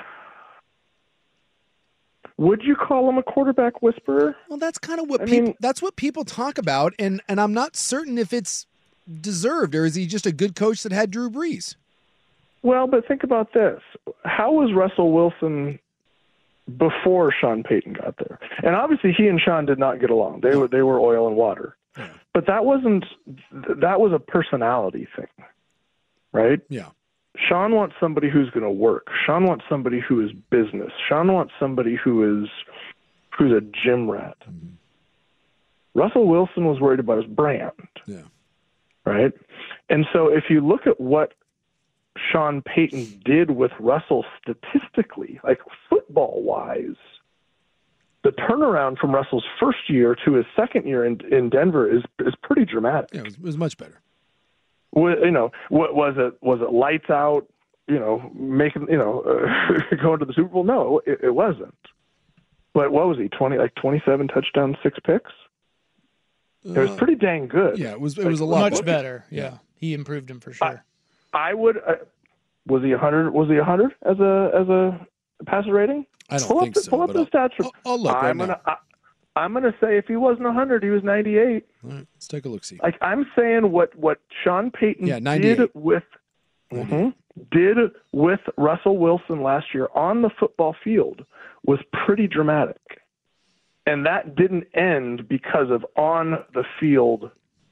would you call him a quarterback whisperer? Well, that's kind of what I people mean, that's what people talk about, and and I'm not certain if it's deserved, or is he just a good coach that had Drew Brees? Well, but think about this. How was Russell Wilson before Sean Payton got there. And obviously he and Sean did not get along. They were they were oil and water. Yeah. But that wasn't that was a personality thing. Right? Yeah. Sean wants somebody who's going to work. Sean wants somebody who is business. Sean wants somebody who is who's a gym rat. Mm-hmm. Russell Wilson was worried about his brand. Yeah. Right? And so if you look at what Sean Payton did with Russell statistically, like football-wise, the turnaround from Russell's first year to his second year in, in Denver is is pretty dramatic. Yeah, it was, it was much better. You know, what was it? Was it lights out? You know, making you know uh, going to the Super Bowl? No, it, it wasn't. But what was he? Twenty like twenty-seven touchdowns, six picks. It was pretty dang good. Yeah, it was. It Like, was a lot Much better. better. Yeah. He improved him for sure. I, I would. Uh, was he a hundred? Was he a hundred as a as a passer rating? I don't pull think up the, so. Pull up but the I'll, stats. For, I'll, I'll look right I'm gonna. now. I, I'm gonna say if he wasn't a hundred, he was ninety-eight. All right, let's take a look. See. Like I'm saying, what what Sean Payton Yeah, ninety-eight. did with mhm, did with Russell Wilson last year on the football field was pretty dramatic, and that didn't end because of on the field,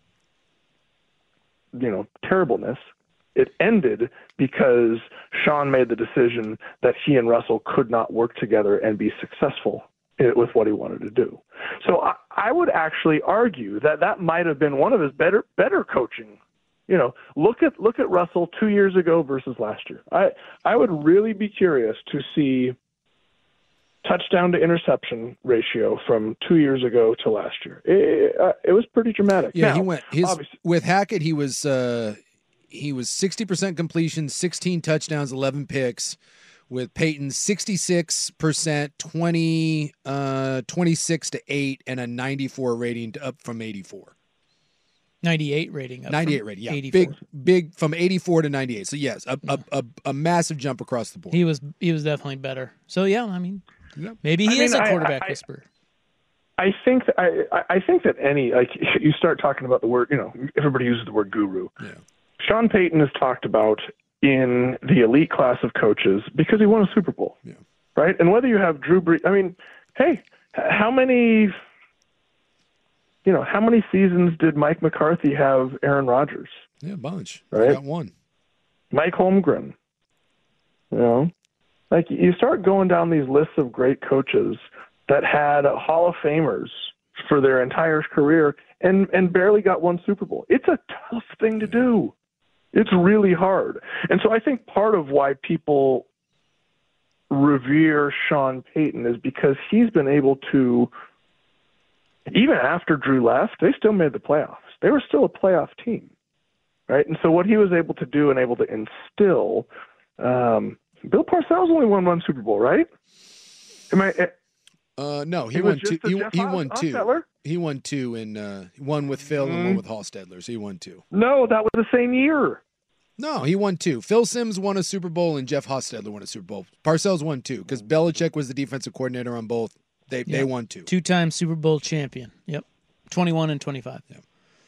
you know, terribleness. It ended because Sean made the decision that he and Russell could not work together and be successful with what he wanted to do. So I, I would actually argue that that might have been one of his better better coaching. You know, look at look at Russell two years ago versus last year. I I would really be curious to see touchdown to interception ratio from two years ago to last year. It, it, it was pretty dramatic. Yeah, now, he went his obviously- with Hackett. He was uh, he was sixty percent completion, sixteen touchdowns, eleven picks. With Peyton, sixty-six percent, twenty, uh, twenty-six to eight, and a ninety-four rating to, up from eighty-four. ninety-eight rating. Up ninety-eight from rating, yeah. eighty-four. Big, big from eighty-four to ninety-eight. So yes, a, a, a, a massive jump across the board. He was he was definitely better. So yeah, I mean, Yep. maybe he I is mean, a I- quarterback I- whisperer. I think th- I, I think that any like you start talking about the word, you know, everybody uses the word guru. Yeah. Sean Payton has talked about in the elite class of coaches because he won a Super Bowl, Yeah. right? And whether you have Drew Brees, I mean, hey, h- how many, you know, how many seasons did Mike McCarthy have Aaron Rodgers? Yeah, a bunch. Right. I got one. Mike Holmgren, you know, like you start going down these lists of great coaches that had Hall of Famers for their entire career and, and barely got one Super Bowl. It's a tough thing to do. It's really hard. And so I think part of why people revere Sean Payton is because he's been able to, even after Drew left, they still made the playoffs. They were still a playoff team, right? And so what he was able to do and able to instill, um, Bill Parcells only won one Super Bowl, right? Am I? Uh, no, he It was won two. just the He, Jeff he Hos- won two. Hostetler? He won two in uh, one with Phil and one with Hostetler. So he won two. No, that was the same year. No, he won two. Phil Simms won a Super Bowl and Jeff Hostetler won a Super Bowl. Parcells won two because Belichick was the defensive coordinator on both. They they Yep. won two. Two-time Super Bowl champion. Yep, twenty-one and twenty-five. Yep.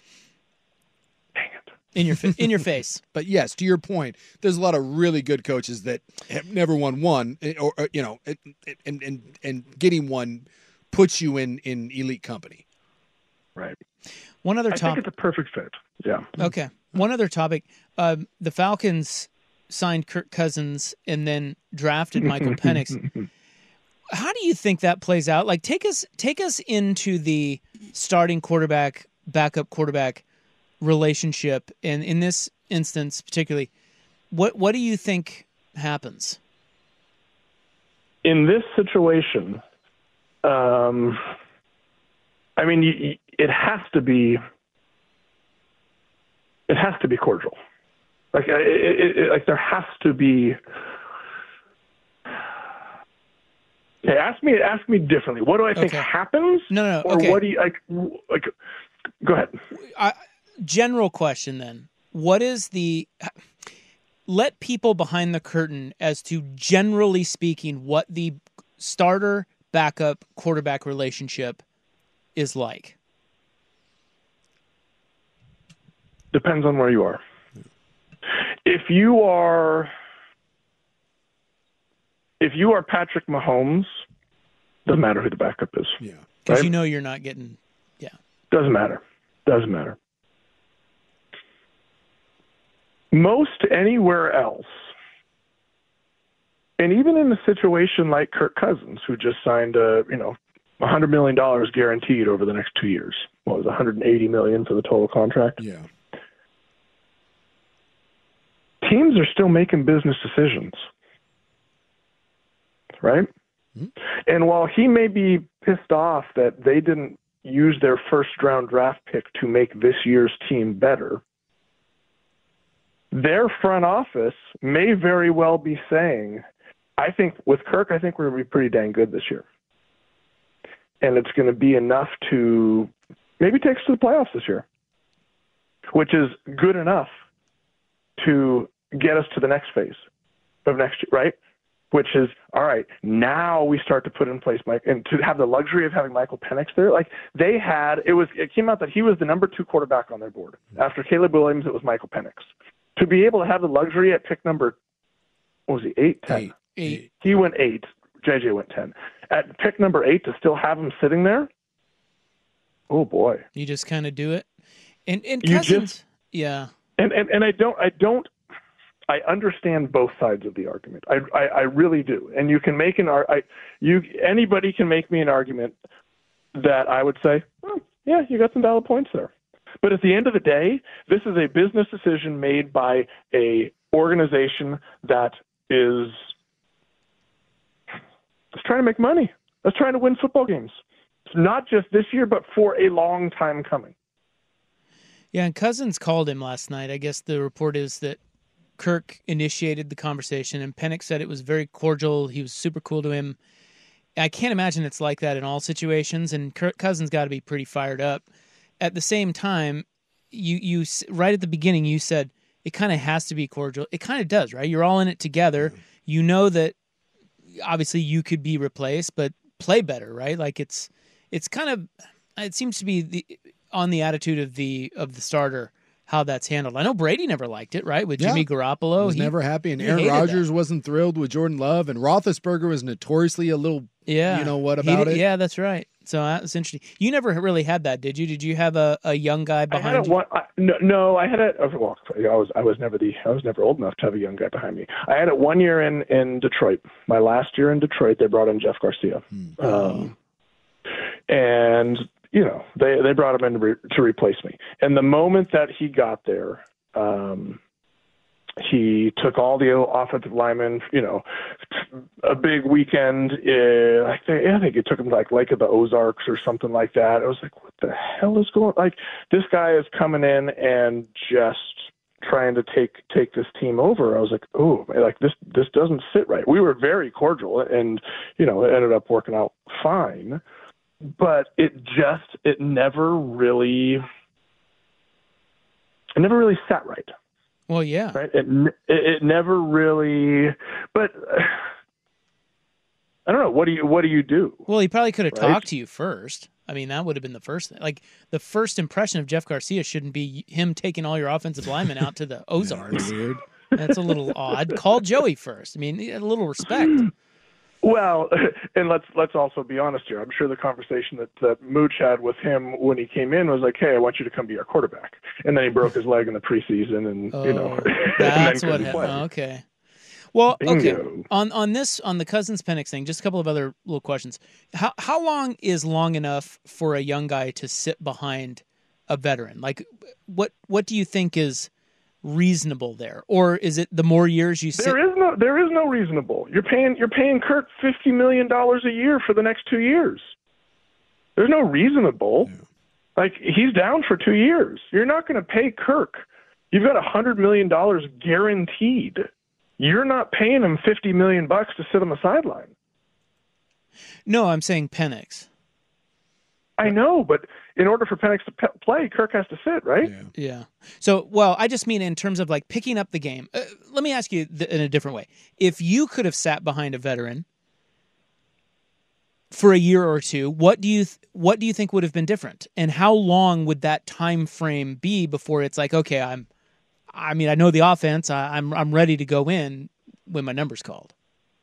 Dang it. In your fa- in your face. But yes, to your point, there's a lot of really good coaches that have never won one, eh, or, or you know, eh, and and and getting one puts you in in elite company. Right. One other I topic. think it's a perfect fit. Yeah. Okay. One other topic. Um, the Falcons signed Kirk Cousins and then drafted Michael Penix. How do you think that plays out? Like, take us take us into the starting quarterback, backup quarterback relationship, and in this instance particularly, what what do you think happens? In this situation, um, I mean, you, you- it has to be. It has to be cordial. Like, it, it, it, like there has to be. Okay, ask me. Ask me differently. What do I think Okay. happens? No, no, Or okay. what do you like? Like, go ahead. I, general question then. What is the let people behind the curtain as to, generally speaking, what the starter backup quarterback relationship is like? Depends on where you are. If you are if you are Patrick Mahomes Doesn't matter who the backup is. Yeah. Because right? you know you're not getting, yeah. Doesn't matter. Doesn't matter. Most anywhere else, and even in a situation like Kirk Cousins, who just signed a, you know, one hundred million dollars guaranteed over the next two years. What was it, one hundred eighty million dollars for the total contract? Yeah. Teams are still making business decisions, right? Mm-hmm. And while he may be pissed off that they didn't use their first-round draft pick to make this year's team better, their front office may very well be saying, I think with Kirk, I think we're going to be pretty dang good this year. And it's going to be enough to maybe take us to the playoffs this year, which is good enough to get us to the next phase of next year, right? Which is, all right, now we start to put in place Mike, and to have the luxury of having Michael Penix there. Like they had, it was, it came out that he was the number two quarterback on their board. After Caleb Williams, it was Michael Penix. To be able to have the luxury at pick number, what was he, eight, ten? Eight. Eight. He went eight. J J went ten. At pick number eight, to still have him sitting there, oh boy! You just kind of do it, and and You Cousins, just- yeah. And, and and I don't I don't I understand both sides of the argument. I I, I really do. And you can make an ar- I you anybody can make me an argument that I would say, oh, yeah, you got some valid points there. But at the end of the day, this is a business decision made by a organization that is just trying to make money. That's trying to win football games. It's not just this year, but for a long time coming. Yeah, and Cousins called him last night. I guess the report is that Kirk initiated the conversation, and Penix said it was very cordial. He was super cool to him. I can't imagine it's like that in all situations, and Kirk Cousins got to be pretty fired up. At the same time, you you right at the beginning, you said it kind of has to be cordial. It kind of does, right? You're all in it together. You know that obviously you could be replaced, but play better, right? Like it's it's kind of it seems to be the on the attitude of the of the starter how that's handled. I know Brady never liked it, right? With Yeah. Jimmy Garoppolo, was he never happy, and he Aaron hated Rodgers that. wasn't thrilled with Jordan Love, and Roethlisberger was notoriously a little, Yeah, you know what He about did- it? Yeah, that's right. So that was interesting. You never really had that, did you? Did you have a, a young guy I behind had a you? one. I, no, no, I had a. Well, I was I was never the I was never old enough to have a young guy behind me. I had it one year in in Detroit. My last year in Detroit, they brought in Jeff Garcia, Hmm. um, and you know they they brought him in to, re, to replace me. And the moment that he got there, um, he took all the offensive linemen, you know, a big weekend. Uh, I think I think it took him to like Lake of the Ozarks or something like that. I was like, what the hell is going? Like this guy is coming in and just trying to take take this team over. I was like, oh, like this this doesn't sit right. We were very cordial, and you know, it ended up working out fine. But it just it never really it never really sat right. Well, yeah. Right. It, it it never really, but uh, I don't know. What do you What do you do? Well, he probably could have Right? talked to you first. I mean, that would have been the first thing. Like the first impression of Jeff Garcia shouldn't be him taking all your offensive linemen out to the Ozarks. Weird. That's a little odd. Call Joey first. I mean, a little respect. Well, and let's let's also be honest here. I'm sure the conversation that, that Mooch had with him when he came in was like, "Hey, I want you to come be our quarterback," and then he broke his leg in the preseason, and you know, Oh, and that's then what couldn't happened. play. Oh, okay. Well, okay. Bingo. On on this on the Cousins Penix thing, just a couple of other little questions. How how long is long enough for a young guy to sit behind a veteran? Like, what what do you think is reasonable there, or is it the more years you sit? There is no there is no reasonable. You're paying you're paying Kirk fifty million dollars a year for the next two years. There's no reasonable. Yeah. Like he's down for two years. You're not going to pay Kirk. You've got a hundred million dollars guaranteed. You're not paying him fifty million bucks to sit on the sideline. No, I'm saying Penix. I know, but in order for Penix to pe- play, Kirk has to sit, right? Yeah. Yeah. So, well, I just mean in terms of like picking up the game. Uh, let me ask you th- in a different way. If you could have sat behind a veteran for a year or two, what do you th- what do you think would have been different? And how long would that time frame be before it's like, okay, I'm I mean, I know the offense, I, I'm I'm ready to go in when my number's called?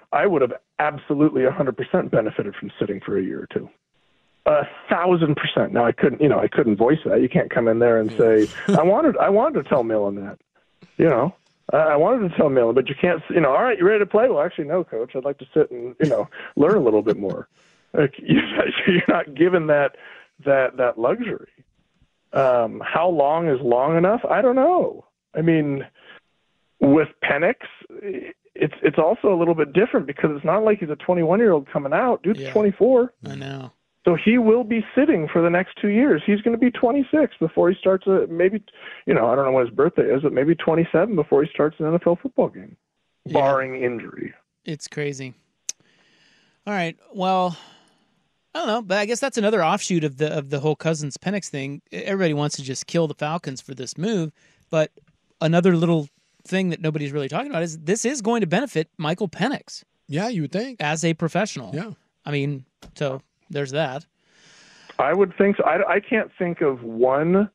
I would have absolutely one hundred percent benefited from sitting for a year or two. A thousand percent. Now I couldn't, you know, I couldn't voice that. You can't come in there and say, I wanted, I wanted to tell Millen that, you know, I wanted to tell Millen, but you can't, you know, all right, you ready to play? Well, actually, no, coach, I'd like to sit and, you know, learn a little bit more. Like, you're not given that, that, that luxury. Um, how long is long enough? I don't know. I mean, with Penix, it's, it's also a little bit different because it's not like he's a twenty-one year old coming out. Dude's Yeah. twenty-four. I know. So he will be sitting for the next two years. He's going to be twenty-six before he starts a maybe, you know, I don't know when his birthday is, but maybe twenty-seven before he starts an N F L football game, Yeah. barring injury. It's crazy. All right. Well, I don't know, but I guess that's another offshoot of the of the whole Cousins Penix thing. Everybody wants to just kill the Falcons for this move, but another little thing that nobody's really talking about is this is going to benefit Michael Penix. Yeah, you would think. As a professional. Yeah. I mean, so there's that. I would think so. I, I can't think of one.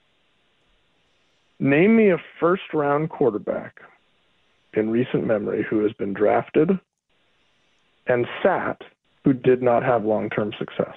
Name me a first-round quarterback in recent memory who has been drafted and sat who did not have long-term success.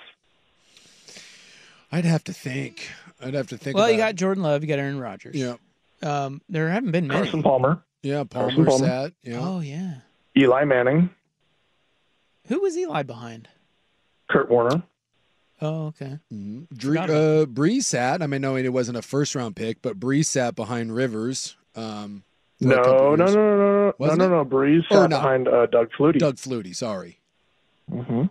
I'd have to think. I'd have to think. Well, about you got Jordan Love, you got Aaron Rodgers. Yeah. Um, there haven't been many. Carson Palmer. Yeah, Palmer, Carson Palmer. sat. Yeah. Oh, yeah. Eli Manning. Who was Eli behind? Kurt Warner. Oh, okay. Mm-hmm. Drew, uh, Breeze sat. I mean, no, it wasn't a first-round pick, but Breeze sat behind Rivers. Um, for a couple No, no, no, years. no, no, no, Wasn't no, it? no. Breeze Or sat not. behind uh, Doug Flutie. Doug Flutie, sorry. Mm-hmm.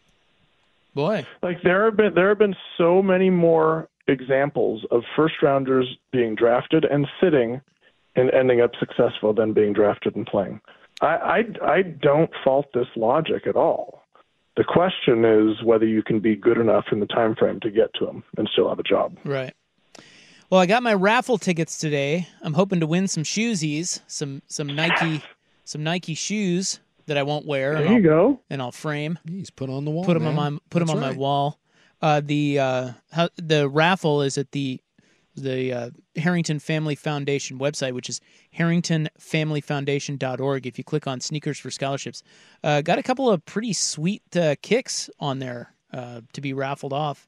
Boy. Like there have been there have been so many more examples of first rounders being drafted and sitting and ending up successful than being drafted and playing. I, I, I don't fault this logic at all. The question is whether you can be good enough in the time frame to get to them and still have a job. Right. Well, I got my raffle tickets today. I'm hoping to win some shoesies, some some Nike some Nike shoes that I won't wear. There and you I'll, go. And I'll frame. He's put on the wall. Put them man. on my put them That's on my right. wall. Uh, the uh, how, the raffle is at the the uh, Harrington Family Foundation website, which is harrington family foundation dot org. If you click on Sneakers for Scholarships, uh, got a couple of pretty sweet uh, kicks on there uh, to be raffled off.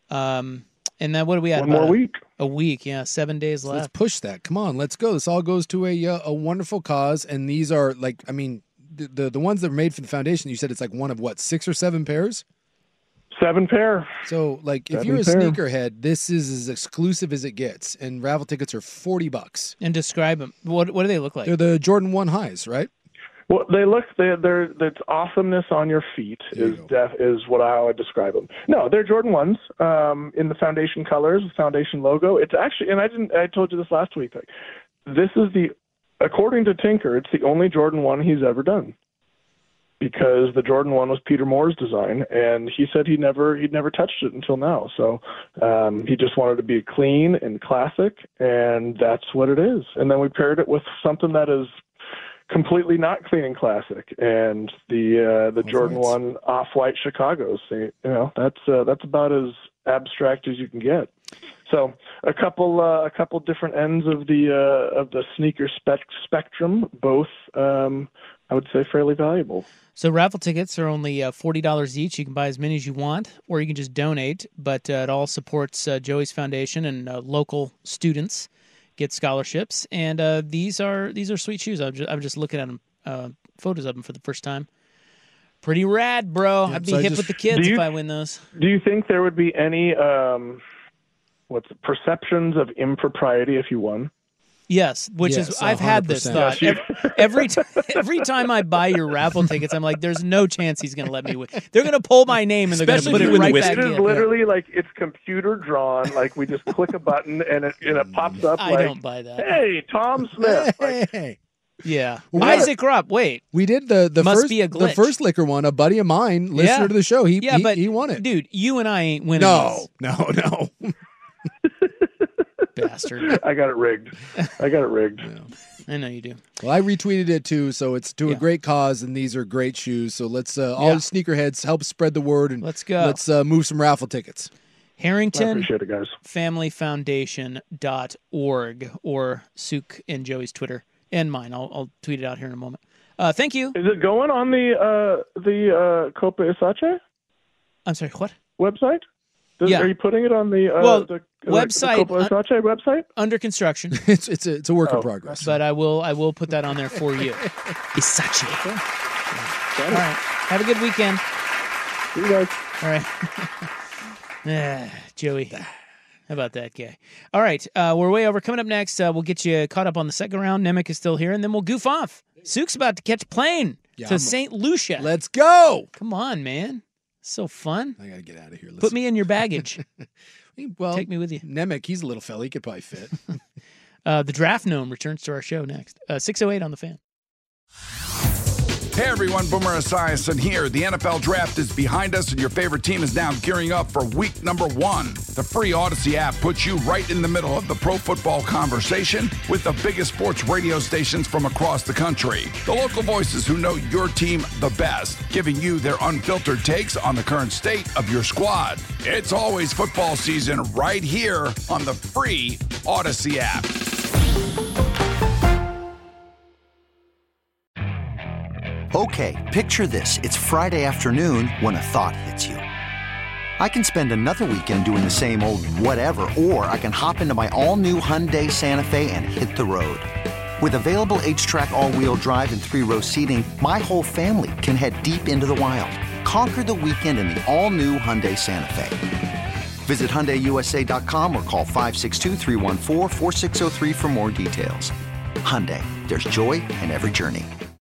Um, and then what do we have? One more About a- week. A week, yeah, seven days So let's left. push that. Come on, let's go. This all goes to a uh, a wonderful cause, and these are like, I mean, the, the the ones that were made for the foundation. You said it's like one of what, six or seven pairs? Seven pair. So, like, if Seven you're a pair. sneakerhead, this is as exclusive as it gets, and raffle tickets are forty bucks. And describe them. What what do they look like? They're the Jordan One highs, right? Well, they look, they're, they're, that's awesomeness on your feet is def, is what I would describe them. No, they're Jordan ones um, in the foundation colors, the foundation logo. It's actually, and I didn't, I told you this last week, like, this is the, according to Tinker, it's the only Jordan one he's ever done. Because the Jordan one was Peter Moore's design, and he said he never, he'd never touched it until now. So um, he just wanted to be clean and classic, and that's what it is. And then we paired it with something that is completely not clean and classic, and the uh, the Jordan one off-white Chicago's. You know, that's uh, that's about as abstract as you can get. So a couple uh, a couple different ends of the uh, of the sneaker spec- spectrum, both um, I would say fairly valuable. So raffle tickets are only uh, forty dollars each. You can buy as many as you want, or you can just donate. But uh, it all supports uh, Joey's Foundation, and uh, local students get scholarships. And uh, these are these are sweet shoes. I'm just, I'm just looking at them, uh, photos of them for the first time. Pretty rad, bro. Yeah, I'd be so I hip just- with the kids Do you- if I win those. Do you think there would be any um, what's it, perceptions of impropriety if you won? Yes, which Yes, is I've had this one hundred thought percent. every every, t- every time I buy your raffle tickets. I'm like, there's no chance he's going to let me win. They're going to pull my name and they're going to put it right back It is in. literally like it's computer drawn. Like we just click a button and it, and it pops up. I like, don't buy that. Hey, Tom Smith. Like, Hey. Yeah, Well, Isaac Rupp. Wait, We did the the Must first be a the glitch. first liquor one. A buddy of mine, listener Yeah. to the show, he yeah, he, but he won it. dude. You and I ain't winning. No, this. no, no. Bastard. I got it rigged. I got it rigged. I know you do. Well, I retweeted it too, so it's to a Yeah. great cause, and these are great shoes. So let's uh, all Yeah. the sneakerheads help spread the word, and Let's go. Let's uh, move some raffle tickets. I Harrington appreciate it, guys. Family Foundation dot org or Suk and Joey's Twitter and mine. I'll, I'll tweet it out here in a moment. Uh, thank you. Is it going on the uh, the uh, Copa Isache? I'm sorry, what? Website? Does, Yeah. Are you putting it on the, uh, Well, the, website- the Copa Isache website? Under construction. it's it's a it's a work Oh. in progress. But I will I will put that on there for you. Isachi. All right. Have a good weekend. See you guys. All right. Ah, Joey. How about that guy? All right. Uh, we're way over. Coming up next, uh, we'll get you caught up on the second round. Nemec is still here, and then we'll goof off. Sook's about to catch a plane Yeah, to I'm- Saint Lucia. Let's go. Come on, man. So fun. I got to get out of here. Put me in your baggage. Well, Take me with you. Nemec, he's a little fella. He could probably fit. Uh, the Draft Gnome returns to our show next. Uh, six oh eight on the Fan. Hey everyone, Boomer Esiason here. The N F L Draft is behind us and your favorite team is now gearing up for week number one. The free Odyssey app puts you right in the middle of the pro football conversation with the biggest sports radio stations from across the country. The local voices who know your team the best, giving you their unfiltered takes on the current state of your squad. It's always football season right here on the free Odyssey app. Okay, picture this. It's Friday afternoon when a thought hits you. I can spend another weekend doing the same old whatever, or I can hop into my all-new Hyundai Santa Fe and hit the road. With available H-Track all-wheel drive and three-row seating, my whole family can head deep into the wild. Conquer the weekend in the all-new Hyundai Santa Fe. Visit Hyundai U S A dot com or call five six two, three one four, four six zero three for more details. Hyundai, there's joy in every journey.